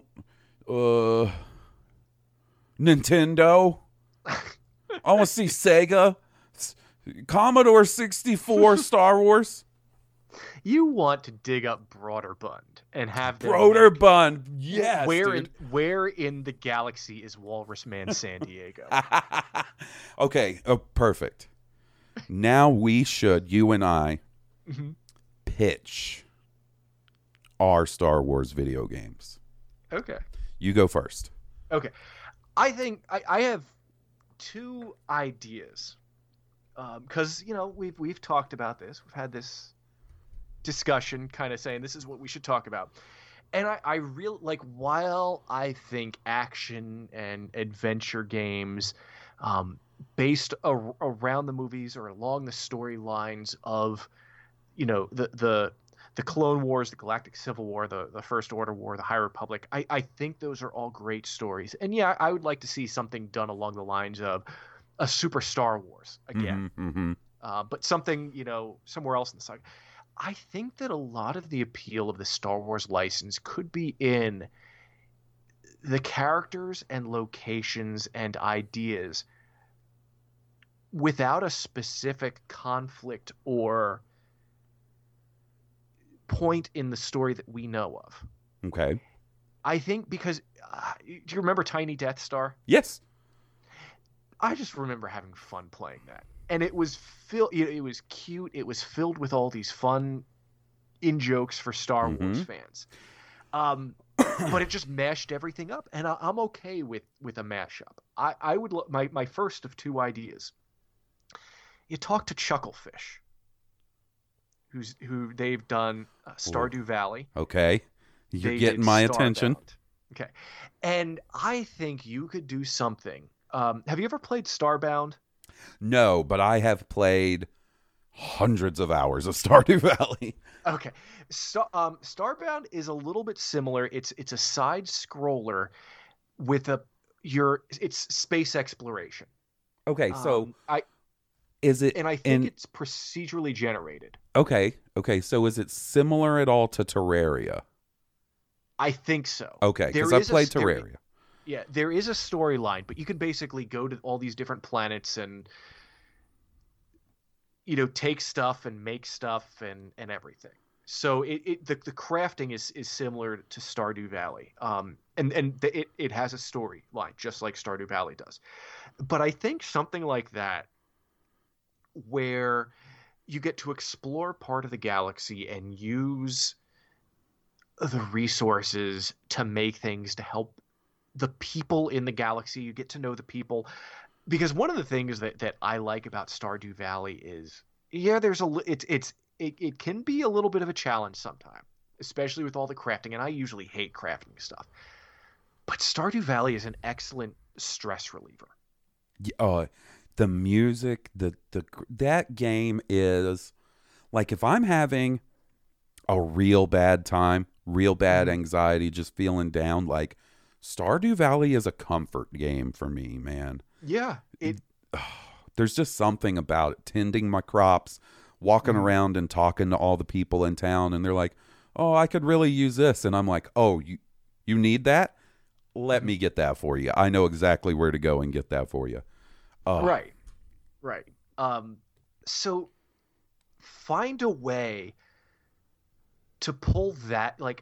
Nintendo. I want to see Sega, Commodore 64, Star Wars. You want to dig up Broderbund and have them Broderbund, yes. Where in the galaxy is Walrus Man San Diego? Okay, perfect. Now we should, you and I, pitch our Star Wars video games. Okay. You go first. Okay. I think I have two ideas. Because, we've talked about this. We've had this discussion kind of saying this is what we should talk about. And I really, like, while I think action and adventure games based around the movies or along the storylines of, the Clone Wars, the Galactic Civil War, the First Order War, the High Republic, I think those are all great stories. And yeah, I would like to see something done along the lines of a Super Star Wars again. But something, somewhere else in the saga. I think that a lot of the appeal of the Star Wars license could be in the characters and locations and ideas without a specific conflict or point in the story that we know of. Okay. I think because do you remember Tiny Death Star? Yes. I just remember having fun playing that. And it was it was cute. It was filled with all these fun in-jokes for Star Wars fans. But it just mashed everything up, and I'm okay with a mashup. I would my first of two ideas. You talk to Chucklefish, who they've done Stardew Valley. Okay, you're getting my attention. Okay, and I think you could do something. Have you ever played Starbound? No, but I have played hundreds of hours of Stardew Valley. Okay, so Starbound is a little bit similar. It's a side scroller with it's space exploration. Okay, so it's procedurally generated. Okay, so is it similar at all to Terraria? I think so. Okay, because I've played Terraria. Yeah, there is a storyline, but you can basically go to all these different planets and take stuff and make stuff and everything. So the crafting is similar to Stardew Valley, it has a storyline just like Stardew Valley does. But I think something like that, where you get to explore part of the galaxy and use the resources to make things to help the people in the galaxy. You get to know the people, because one of the things that I like about Stardew Valley is, yeah, it can be a little bit of a challenge sometimes, especially with all the crafting, and I usually hate crafting stuff. But Stardew Valley is an excellent stress reliever. The music, that game is like, if I'm having a real bad time, real bad anxiety, just feeling down, like Stardew Valley is a comfort game for me, man. Yeah, there's just something about it. Tending my crops, walking around and talking to all the people in town, and they're like, "Oh, I could really use this," and I'm like, "Oh, you need that? Let me get that for you. I know exactly where to go and get that for you." Right. So find a way to pull that, like,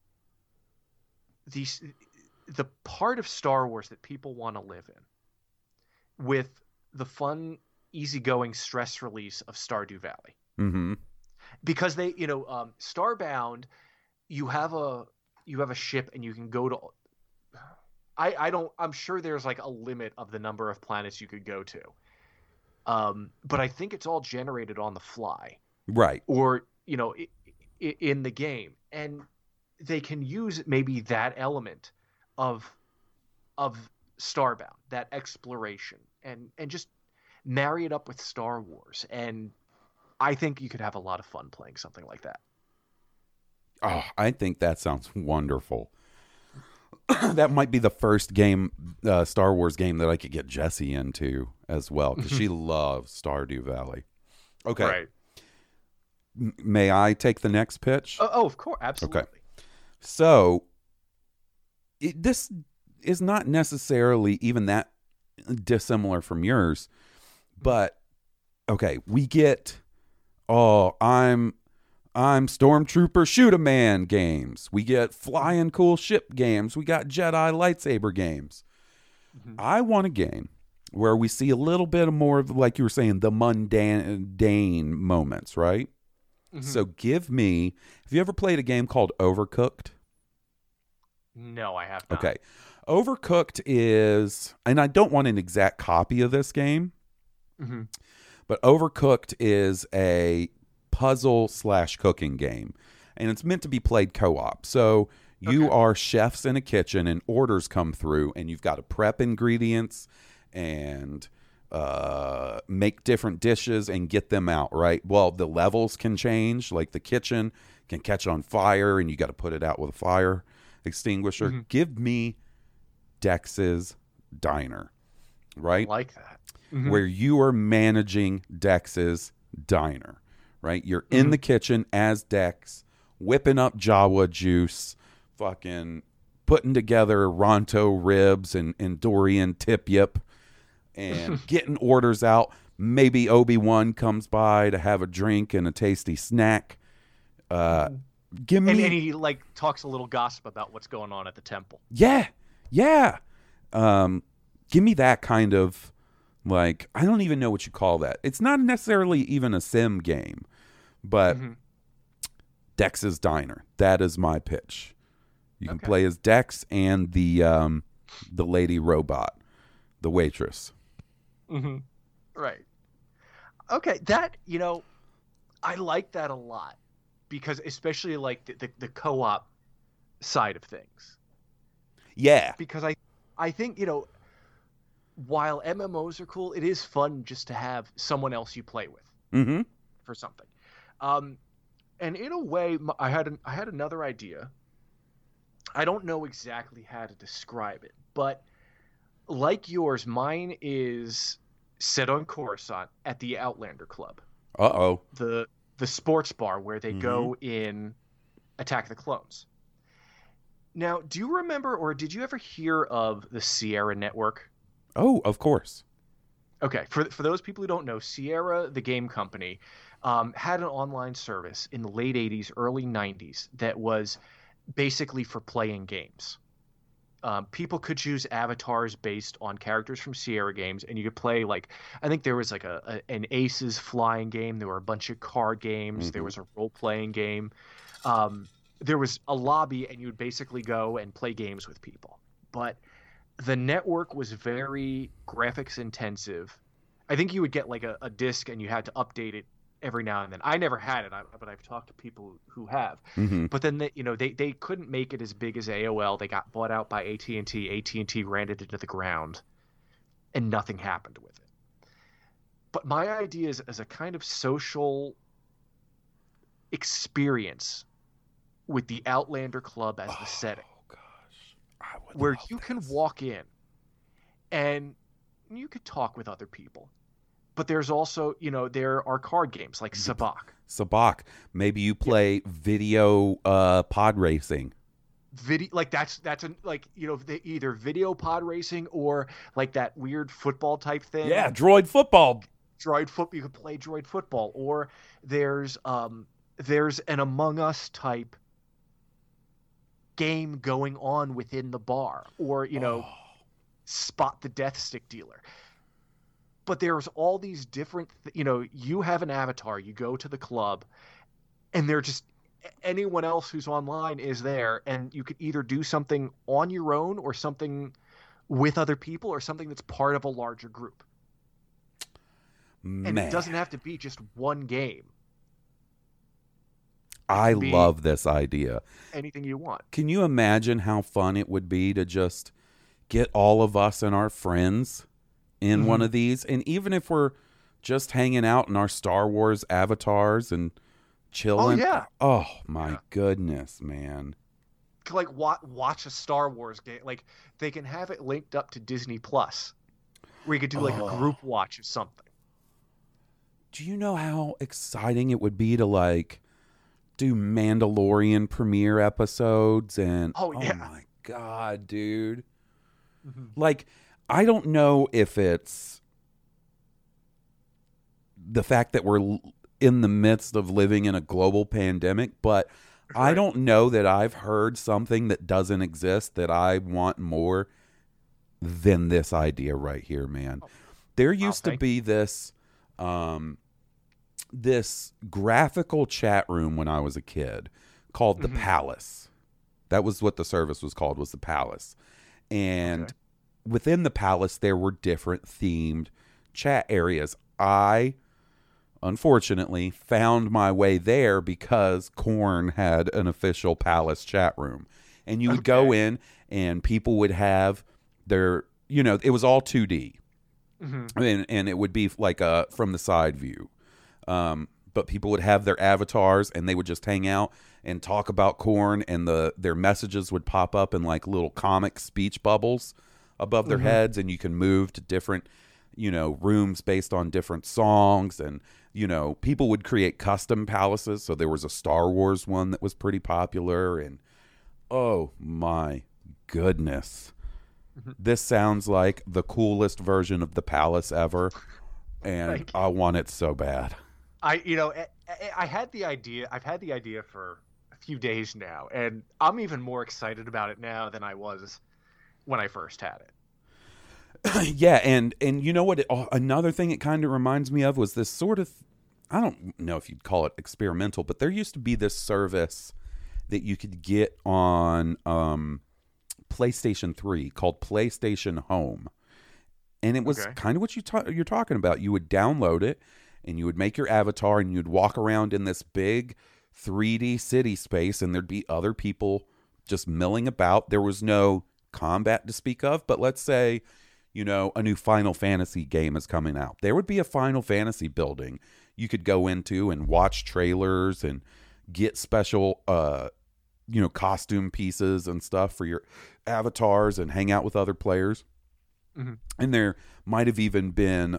the part of Star Wars that people want to live in, with the fun, easygoing stress release of Stardew Valley. Mm-hmm. Because they, Starbound, you have a ship and you can go to. I'm sure there's like a limit of the number of planets you could go to. But I think it's all generated on the fly. Right. Or, in the game. And they can use maybe that element of Starbound, that exploration, and just marry it up with Star Wars. And I think you could have a lot of fun playing something like that. Oh, I think that sounds wonderful. That might be the first game, Star Wars game, that I could get Jessie into as well, because she loves Stardew Valley. Okay. Right. May I take the next pitch? Oh, of course. Absolutely. Okay. So, this is not necessarily even that dissimilar from yours, but, okay, we get, I'm Stormtrooper Shoot-A-Man games. We get flying cool ship games. We got Jedi lightsaber games. Mm-hmm. I want a game where we see a little bit more of, like you were saying, the mundane moments, right? Mm-hmm. So give me, have you ever played a game called Overcooked? No, I have not. Okay. Overcooked is, and I don't want an exact copy of this game, but Overcooked is a puzzle/cooking game, and it's meant to be played co-op. So you are chefs in a kitchen, and orders come through, and you've got to prep ingredients and make different dishes and get them out, right? Well, the levels can change, like the kitchen can catch on fire and you got to put it out with a fire extinguisher. Give me Dex's Diner, right? I like that. Where you are managing Dex's Diner, right? You're in the kitchen as Dex, whipping up Jawa juice, fucking putting together Ronto ribs and Dorian tip-yip, and getting orders out. Maybe Obi-Wan comes by to have a drink and a tasty snack. Give me, and he like talks a little gossip about what's going on at the temple. Yeah. Give me that kind of, like, I don't even know what you call that. It's not necessarily even a sim game, but Dex's Diner. That is my pitch. You can play as Dex and the lady robot, the waitress. Right. Okay, that, I like that a lot, because especially like the co-op side of things. Yeah. Because I think, while MMOs are cool, it is fun just to have someone else you play with for something. And in a way, I had another idea. I don't know exactly how to describe it, but like yours, mine is set on Coruscant at the Outlander Club. The sports bar where they go in Attack of the Clones. Now, do you remember, or did you ever hear of the Sierra Network? Oh, of course. Okay, for those people who don't know, Sierra, the game company, had an online service in the late 80s, early 90s that was basically for playing games. People could choose avatars based on characters from Sierra games, and you could play like, I think there was like an Aces flying game. There were a bunch of card games. There was a role-playing game. There was a lobby, and you would basically go and play games with people. But the network was very graphics intensive. I think you would get like a disc, and you had to update it every now and then. I never had it, but I've talked to people who have. But then they couldn't make it as big as AOL. They got bought out by AT&T. AT&T ran it into the ground, and nothing happened with it. But my idea is as a kind of social experience with the Outlander Club as the setting, where you can walk in and you could talk with other people. But there's also, there are card games like Sabacc. Maybe you play video pod racing. Either video pod racing or like that weird football type thing. Yeah, droid football. You could play droid football, or there's an Among Us type game going on within the bar, or spot the death stick dealer. But there's all these different, you have an avatar, you go to the club, and they're just, anyone else who's online is there, and you could either do something on your own or something with other people or something that's part of a larger group. And it doesn't have to be just one game. I love this idea. Anything you want. Can you imagine how fun it would be to just get all of us and our friends in one of these? And even if we're just hanging out in our Star Wars avatars and chilling. Oh, yeah. Oh, my goodness, man. Like, watch a Star Wars game. Like, they can have it linked up to Disney Plus, where you could do, like, a group watch of something. Do you know how exciting it would be to, like, do Mandalorian premiere episodes? And oh my God, dude. Like, I don't know if it's the fact that we're in the midst of living in a global pandemic, but I don't know that I've heard something that doesn't exist that I want more than this idea right here, man. There used to be this this graphical chat room when I was a kid called the Palace. That was what the service was called, was the Palace. And within the Palace, there were different themed chat areas. I, unfortunately, found my way there because Korn had an official Palace chat room. And you would go in and people would have their, it was all 2D. And it would be like from the side view. But people would have their avatars and they would just hang out and talk about Korn, and their messages would pop up in like little comic speech bubbles above their heads, and you can move to different, rooms based on different songs. And, people would create custom palaces. So there was a Star Wars one that was pretty popular, and oh my goodness. This sounds like the coolest version of the Palace ever. And I want it so bad. I had the idea. I've had the idea for a few days now, and I'm even more excited about it now than I was when I first had it. Yeah, and you know what? Another thing it kind of reminds me of was this sort of, I don't know if you'd call it experimental, but there used to be this service that you could get on PlayStation 3 called PlayStation Home. And it was kind of what you're talking about. You would download it, and you would make your avatar, and you'd walk around in this big 3D city space, and there'd be other people just milling about. There was no combat to speak of, but let's say, a new Final Fantasy game is coming out. There would be a Final Fantasy building you could go into and watch trailers and get special, costume pieces and stuff for your avatars and hang out with other players. And there might have even been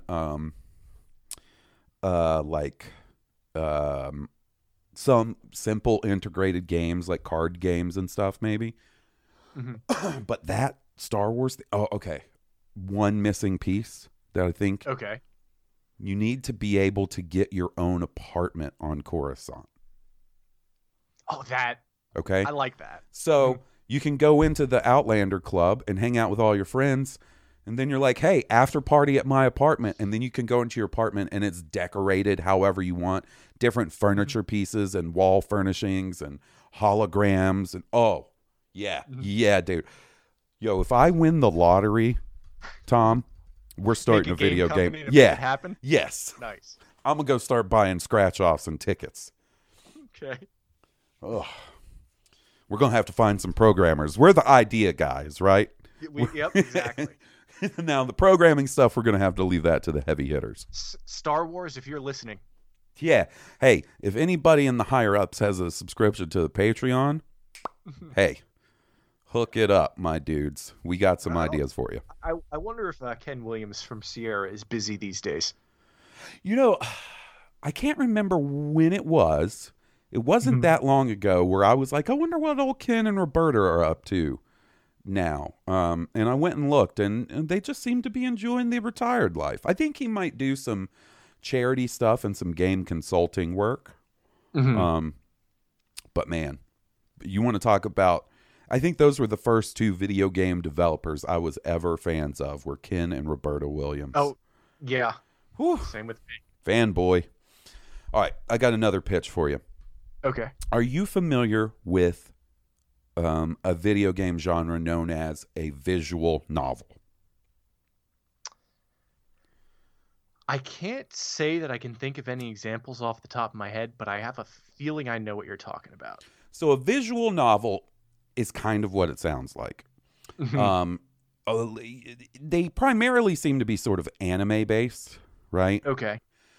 some simple integrated games like card games and stuff maybe. But that Star Wars one missing piece that I think You need to be able to get your own apartment on Coruscant. Oh, that. Okay? I like that. So you can go into the Outlander Club and hang out with all your friends. And then you're like, hey, after party at my apartment. And then you can go into your apartment and it's decorated however you want. Different furniture pieces and wall furnishings and holograms. And oh, yeah. Yeah, dude. Yo, if I win the lottery, Tom, we're starting a video game. To Yeah. make it happen? Yes. Nice. I'm going to go start buying scratch-offs and tickets. Okay. Ugh. We're going to have to find some programmers. We're the idea guys, right? Yep, exactly. Now, the programming stuff, we're going to have to leave that to the heavy hitters. Star Wars, if you're listening. Yeah. Hey, if anybody in the higher-ups has a subscription to the Patreon, hey, hook it up, my dudes. We got some ideas for you. I wonder if Ken Williams from Sierra is busy these days. You know, I can't remember when it was. It wasn't that long ago where I was like, I wonder what old Ken and Roberta are up to now. And I went and looked, and they just seem to be enjoying the retired life. I think he might do some charity stuff and some game consulting work. But man, you want to talk about, I think those were the first two video game developers I was ever fans of, were Ken and Roberta Williams. Oh, yeah. Whew. Same with me. Fanboy. All right, I got another pitch for you. Okay. Are you familiar with a video game genre known as a visual novel? I can't say that I can think of any examples off the top of my head, but I have a feeling I know what you're talking about. So a visual novel is kind of what it sounds like. They primarily seem to be sort of anime based, right? Okay.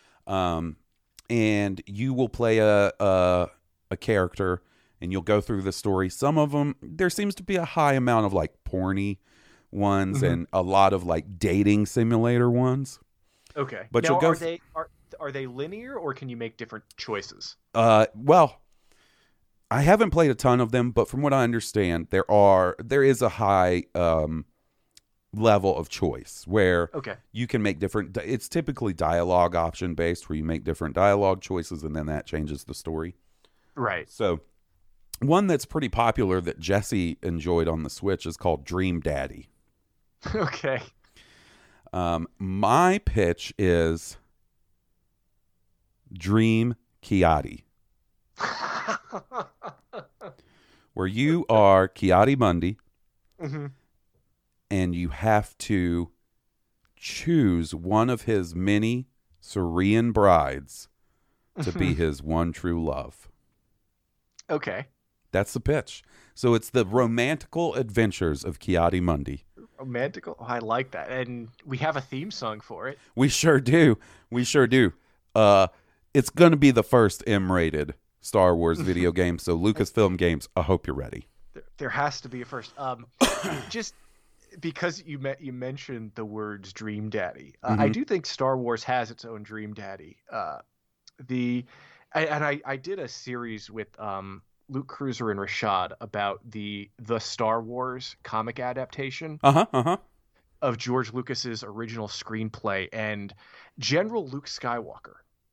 And you will play a character and you'll go through the story. Some of them, there seems to be a high amount of like porny ones and a lot of like dating simulator ones. Okay. But now, you'll go are they linear, or can you make different choices? Well, I haven't played a ton of them, but from what I understand, there is a high level of choice where you can make different. It's typically dialogue option based, where you make different dialogue choices, and then that changes the story. Right. So, one that's pretty popular that Jesse enjoyed on the Switch is called Dream Daddy. Okay. My pitch is Dream Kiadi, where you are Kiadi Mundi, and you have to choose one of his many Syrian brides to be his one true love. Okay. That's the pitch. So it's the romantical adventures of Kiadi Mundi. Romantical? Oh, I like that. And we have a theme song for it. We sure do. We sure do. It's going to be the first M-rated Star Wars video game. So Lucasfilm Games, I hope you're ready. There has to be a first. Just because you mentioned the words Dream Daddy, I do think Star Wars has its own Dream Daddy. I did a series with Luke Cruiser and Rashad about the Star Wars comic adaptation of George Lucas's original screenplay, and General Luke Skywalker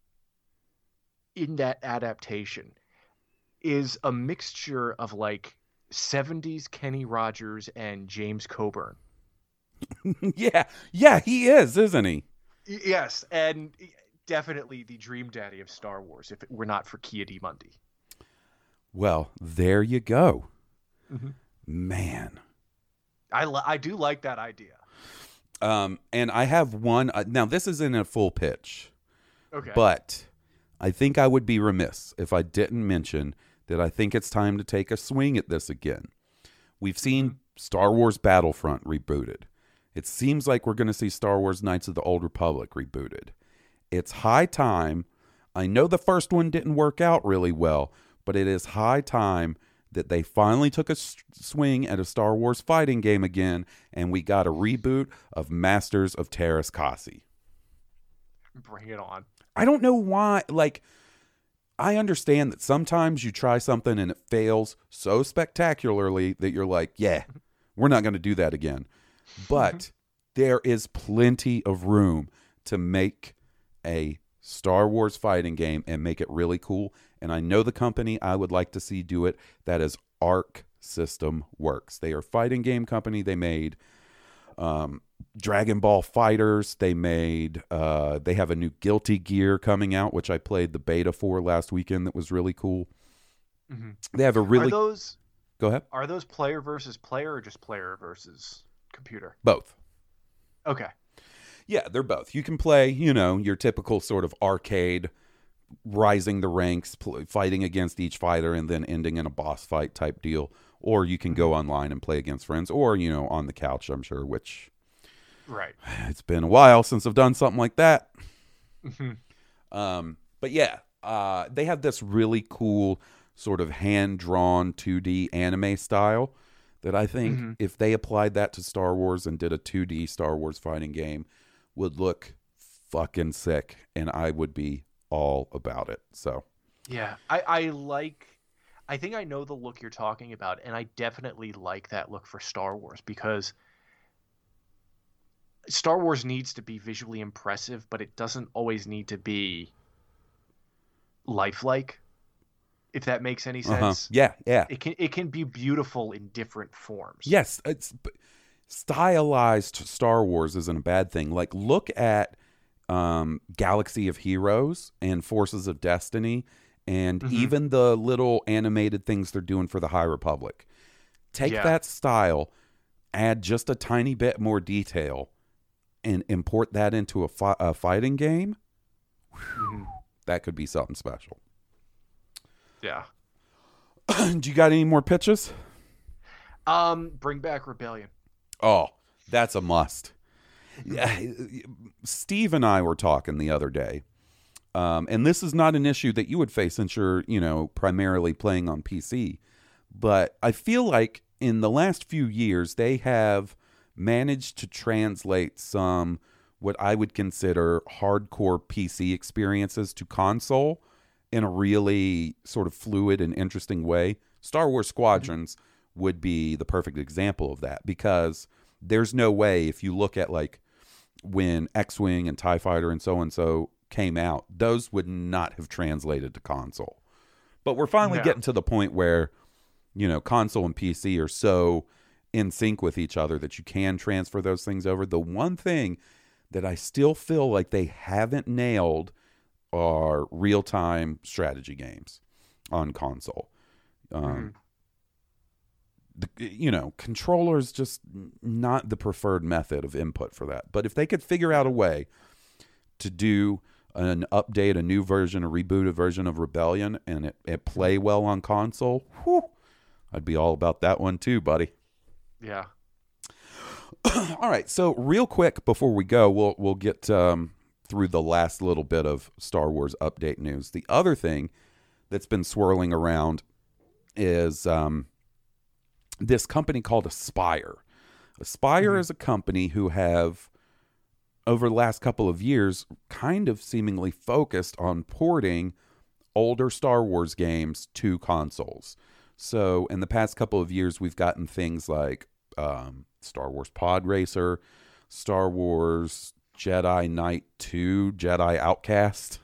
in that adaptation is a mixture of like 70s Kenny Rogers and James Coburn. Yeah, he is, isn't he? Yes, and definitely the Dream Daddy of Star Wars if it were not for Kiadi Mundi. Well, there you go. Man. I do like that idea. And I have one. Now, this isn't a full pitch. Okay. But I think I would be remiss if I didn't mention that I think it's time to take a swing at this again. We've seen Star Wars Battlefront rebooted. It seems like we're going to see Star Wars Knights of the Old Republic rebooted. It's high time. I know the first one didn't work out really well, but it is high time that they finally took a swing at a Star Wars fighting game again, and we got a reboot of Masters of Terras Kasi. Bring it on. I don't know why. Like, I understand that sometimes you try something and it fails so spectacularly that you're like, yeah, we're not going to do that again. But there is plenty of room to make a Star Wars fighting game and make it really cool. And I know the company I would like to see do it. That is Arc System Works. They are a fighting game company. They made Dragon Ball Fighters. They made they have a new Guilty Gear coming out, which I played the beta for last weekend. That was really cool. Mm-hmm. They have a really go ahead. Are those player versus player or just player versus computer? Both. Okay. Yeah, they're both. You can play, your typical sort of arcade, rising the ranks, fighting against each fighter, and then ending in a boss fight type deal. Or you can go online and play against friends, or, on the couch, I'm sure, which... Right. It's been a while since I've done something like that. Mm-hmm. But yeah, they have this really cool sort of hand-drawn 2D anime style that I think if they applied that to Star Wars and did a 2D Star Wars fighting game would look fucking sick, and I would be all about it. So yeah, I think I know the look you're talking about, and I definitely like that look for Star Wars, because Star Wars needs to be visually impressive, but it doesn't always need to be lifelike, if that makes any sense. Yeah. It can be beautiful in different forms. Yes, stylized Star Wars isn't a bad thing. Like, look at Galaxy of Heroes and Forces of Destiny, and even the little animated things they're doing for the High Republic. Take that style, add just a tiny bit more detail, and import that into a fighting game. That could be something special. Yeah. Do you got any more pitches? Bring back Rebellion. Oh, that's a must. Steve and I were talking the other day, and this is not an issue that you would face since you're, primarily playing on PC. But I feel like in the last few years, they have managed to translate some what I would consider hardcore PC experiences to console in a really sort of fluid and interesting way. Star Wars Squadrons would be the perfect example of that, because there's no way, if you look at like when X-Wing and TIE Fighter and so came out, those would not have translated to console. But we're finally getting to the point where, console and PC are so in sync with each other that you can transfer those things over. The one thing that I still feel like they haven't nailed are real-time strategy games on console. Controller is just not the preferred method of input for that. But if they could figure out a way to do an update, a new version, a rebooted version of Rebellion, and it play well on console, I'd be all about that one too, buddy. Yeah. All right. So real quick before we go, we'll get through the last little bit of Star Wars update news. The other thing that's been swirling around is this company called Aspyr. Aspyr is a company who have, over the last couple of years, kind of seemingly focused on porting older Star Wars games to consoles. So in the past couple of years, we've gotten things like Star Wars Pod Racer, Star Wars Jedi Knight 2, Jedi Outcast,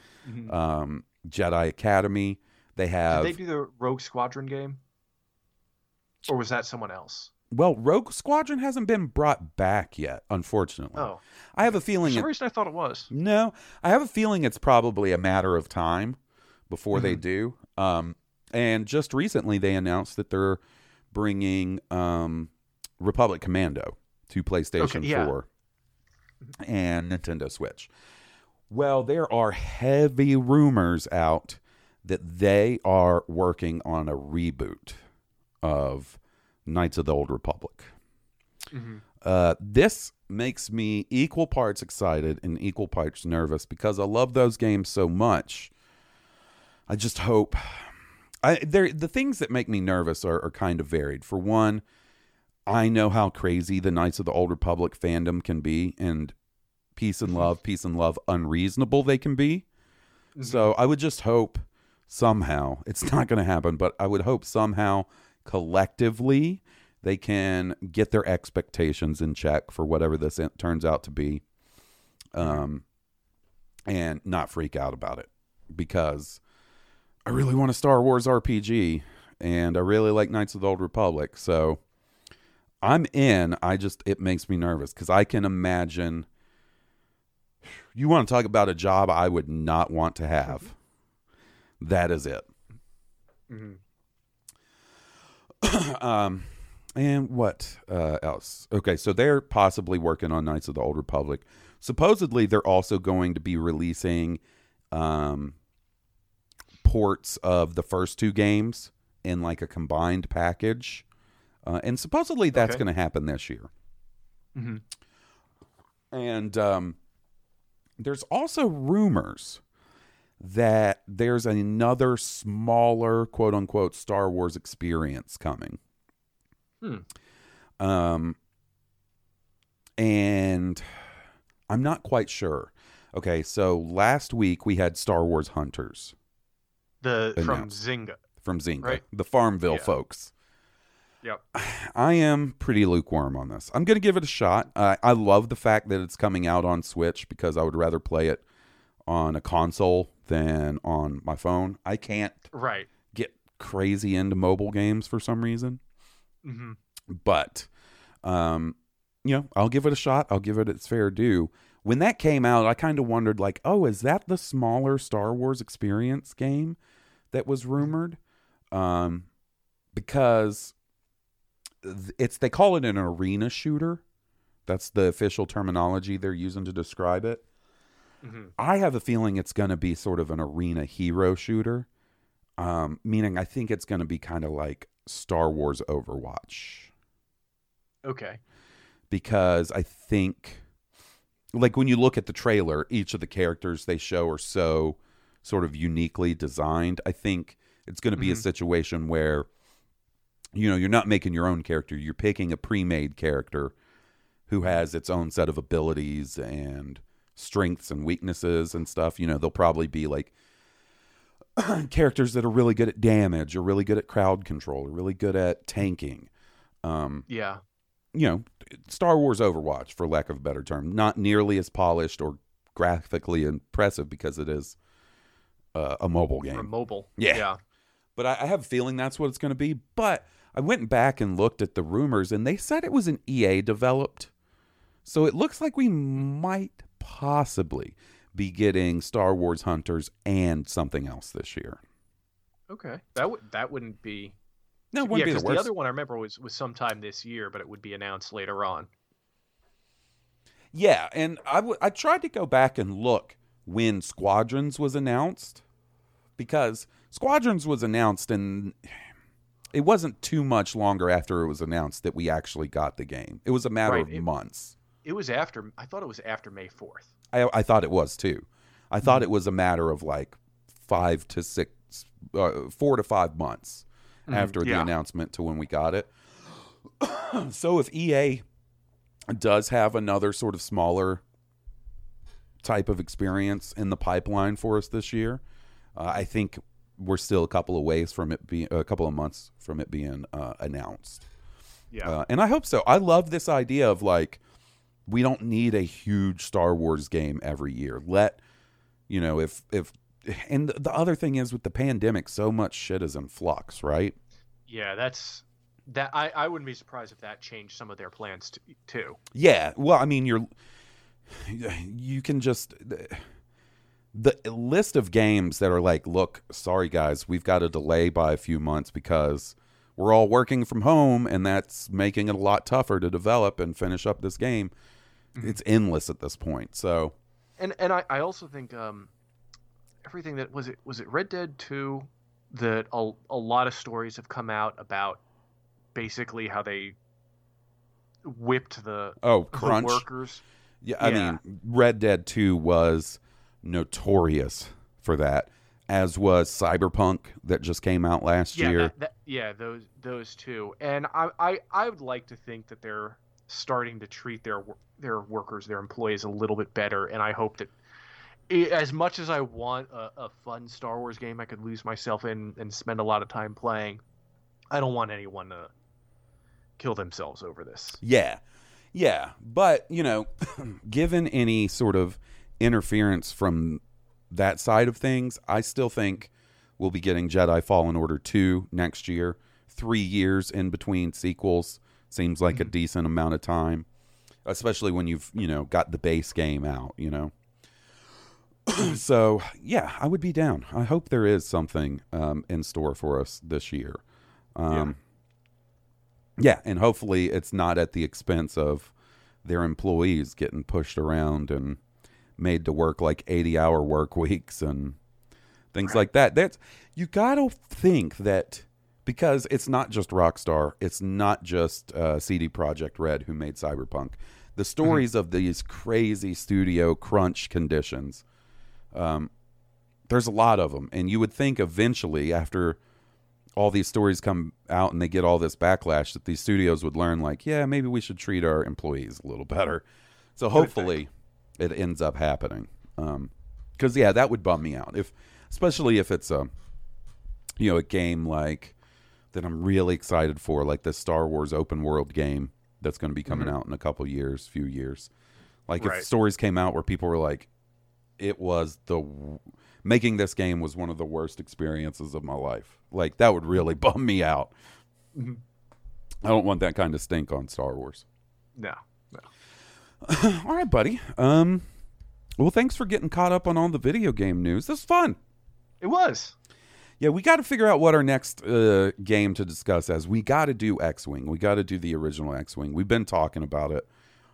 Jedi Academy. They have... Did they do the Rogue Squadron game? Or was that someone else? Well, Rogue Squadron hasn't been brought back yet, unfortunately. Oh. I have a feeling... For some reason I thought it was. No, I have a feeling it's probably a matter of time before they do. And just recently they announced that they're bringing Republic Commando to PlayStation 4 and Nintendo Switch. Well, there are heavy rumors out that they are working on a reboot of Knights of the Old Republic. This makes me equal parts excited and equal parts nervous, because I love those games so much. I just hope... the things that make me nervous are kind of varied. For one, I know how crazy the Knights of the Old Republic fandom can be, and peace and love unreasonable they can be. So I would just hope somehow, it's not going to happen, but I would hope somehow collectively they can get their expectations in check for whatever this turns out to be. and not freak out about it, because I really want a Star Wars RPG and I really like Knights of the Old Republic. So I'm in. It makes me nervous because I can imagine. You want to talk about a job I would not want to have. That is it. Mhm. And what else? Okay, so they're possibly working on Knights of the Old Republic. Supposedly, they're also going to be releasing ports of the first two games in like a combined package. And supposedly that's going to happen this year. Mm-hmm. And there's also rumors that there's another smaller, quote unquote, Star Wars experience coming. And I'm not quite sure. Okay, so last week we had Star Wars Hunters. From announced. Zynga. From Zynga, Right. the Farmville Yeah. folks. Yep. I am pretty lukewarm on this. I'm going to give it a shot. I love the fact that it's coming out on Switch because I would rather play it on a console than on my phone. I can't Right. get crazy into mobile games for some reason. Mm-hmm. But, I'll give it a shot. I'll give it its fair due. When that came out, I kind of wondered, like, oh, is that the smaller Star Wars experience game that was rumored? Because they call it an arena shooter. That's the official terminology they're using to describe it. Mm-hmm. I have a feeling it's going to be sort of an arena hero shooter, meaning I think it's going to be kind of like Star Wars Overwatch. Okay. Because I think, like, when you look at the trailer, each of the characters they show are so sort of uniquely designed. I think it's going to be a situation where, you're not making your own character. You're picking a pre-made character who has its own set of abilities and strengths and weaknesses and stuff. They'll probably be like characters that are really good at damage or really good at crowd control or really good at tanking. Yeah. Star Wars Overwatch, for lack of a better term, not nearly as polished or graphically impressive because it is a mobile game. For mobile. Yeah. Yeah. But I have a feeling that's what it's going to be. But I went back and looked at the rumors, and they said it was an EA developed. So it looks like we might possibly be getting Star Wars Hunters and something else this year. Okay. That wouldn't be. No, it wouldn't be the the worst. other one I remember was sometime this year, but it would be announced later on. Yeah, and I tried to go back and look when Squadrons was announced, because Squadrons was announced and it wasn't too much longer after it was announced that we actually got the game. It was a matter of months. It was after. I thought it was after May 4th. I thought it was too. I thought it was a matter of like 4 to 5 months after the announcement to when we got it. So if EA does have another sort of smaller type of experience in the pipeline for us this year, I think we're still a couple of months from it being announced. Yeah. And I hope so. I love this idea of like, we don't need a huge Star Wars game every year. And the other thing is with the pandemic, so much shit is in flux, right? Yeah, I wouldn't be surprised if that changed some of their plans too. Yeah. Well, I mean, you can just, the list of games that are like, look, sorry guys, we've got to delay by a few months because we're all working from home and that's making it a lot tougher to develop and finish up this game. It's endless at this point. So, and I also think everything that was it Red Dead 2 that a lot of stories have come out about basically how they whipped the crunch workers. Yeah, I mean, Red Dead 2 was notorious for that, as was Cyberpunk that just came out last year. Those two. And I would like to think that they're starting to treat their workers, their employees a little bit better, and I hope that as much as I want a fun Star Wars game I could lose myself in and spend a lot of time playing, I don't want anyone to kill themselves over this. Yeah. But, given any sort of interference from that side of things, I still think we'll be getting Jedi Fallen Order 2 next year. 3 years in between sequels seems like a decent amount of time, especially when you've, got the base game out, So, yeah, I would be down. I hope there is something in store for us this year. Yeah, and hopefully it's not at the expense of their employees getting pushed around and made to work like 80-hour work weeks and things like that. You got to think that because it's not just Rockstar, it's not just CD Projekt Red who made Cyberpunk. The stories of these crazy studio crunch conditions, there's a lot of them. And you would think eventually after all these stories come out and they get all this backlash that these studios would learn, like, yeah, maybe we should treat our employees a little better. So hopefully it ends up happening. Because, yeah, that would bum me out. Especially if it's a game like that I'm really excited for, like this Star Wars open world game that's going to be coming out in a few years. Like if stories came out where people were like, making this game was one of the worst experiences of my life. Like that would really bum me out. I don't want that kind of stink on Star Wars. No. All right, buddy. Well, thanks for getting caught up on all the video game news. This was fun. It was. Yeah, we got to figure out what our next game to discuss as. We got to do X-Wing. We got to do the original X-Wing. We've been talking about it.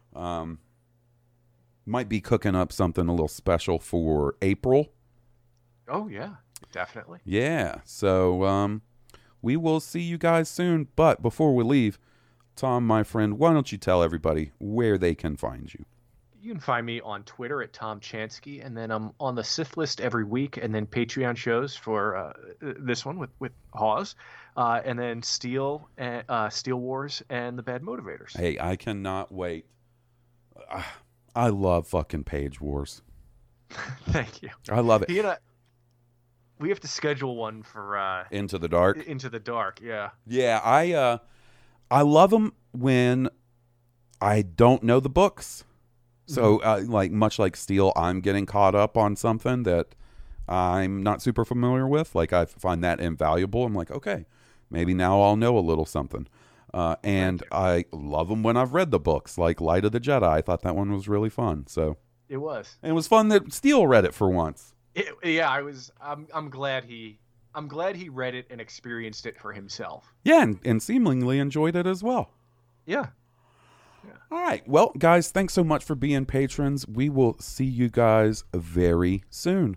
Might be cooking up something a little special for April. Oh, yeah, definitely. Yeah, so we will see you guys soon. But before we leave, Tom, my friend, why don't you tell everybody where they can find you? You can find me on Twitter at Tom Chansky, and then I'm on the Sith list every week, and then Patreon shows for this one with Hawes, and then Steel Wars and the Bad Motivators. Hey, I cannot wait. I love fucking Page Wars. Thank you. I love it. We have to schedule one for Into the Dark. Into the Dark, yeah. Yeah, I love them when I don't know the books. So, like much like Steel, I'm getting caught up on something that I'm not super familiar with. Like I find that invaluable. I'm like, okay, maybe now I'll know a little something. And I love them when I've read the books, like Light of the Jedi. I thought that one was really fun. So it was. And it was fun that Steel read it for once. I'm glad he read it and experienced it for himself. Yeah, and seemingly enjoyed it as well. Yeah. All right. Well, guys, thanks so much for being patrons. We will see you guys very soon.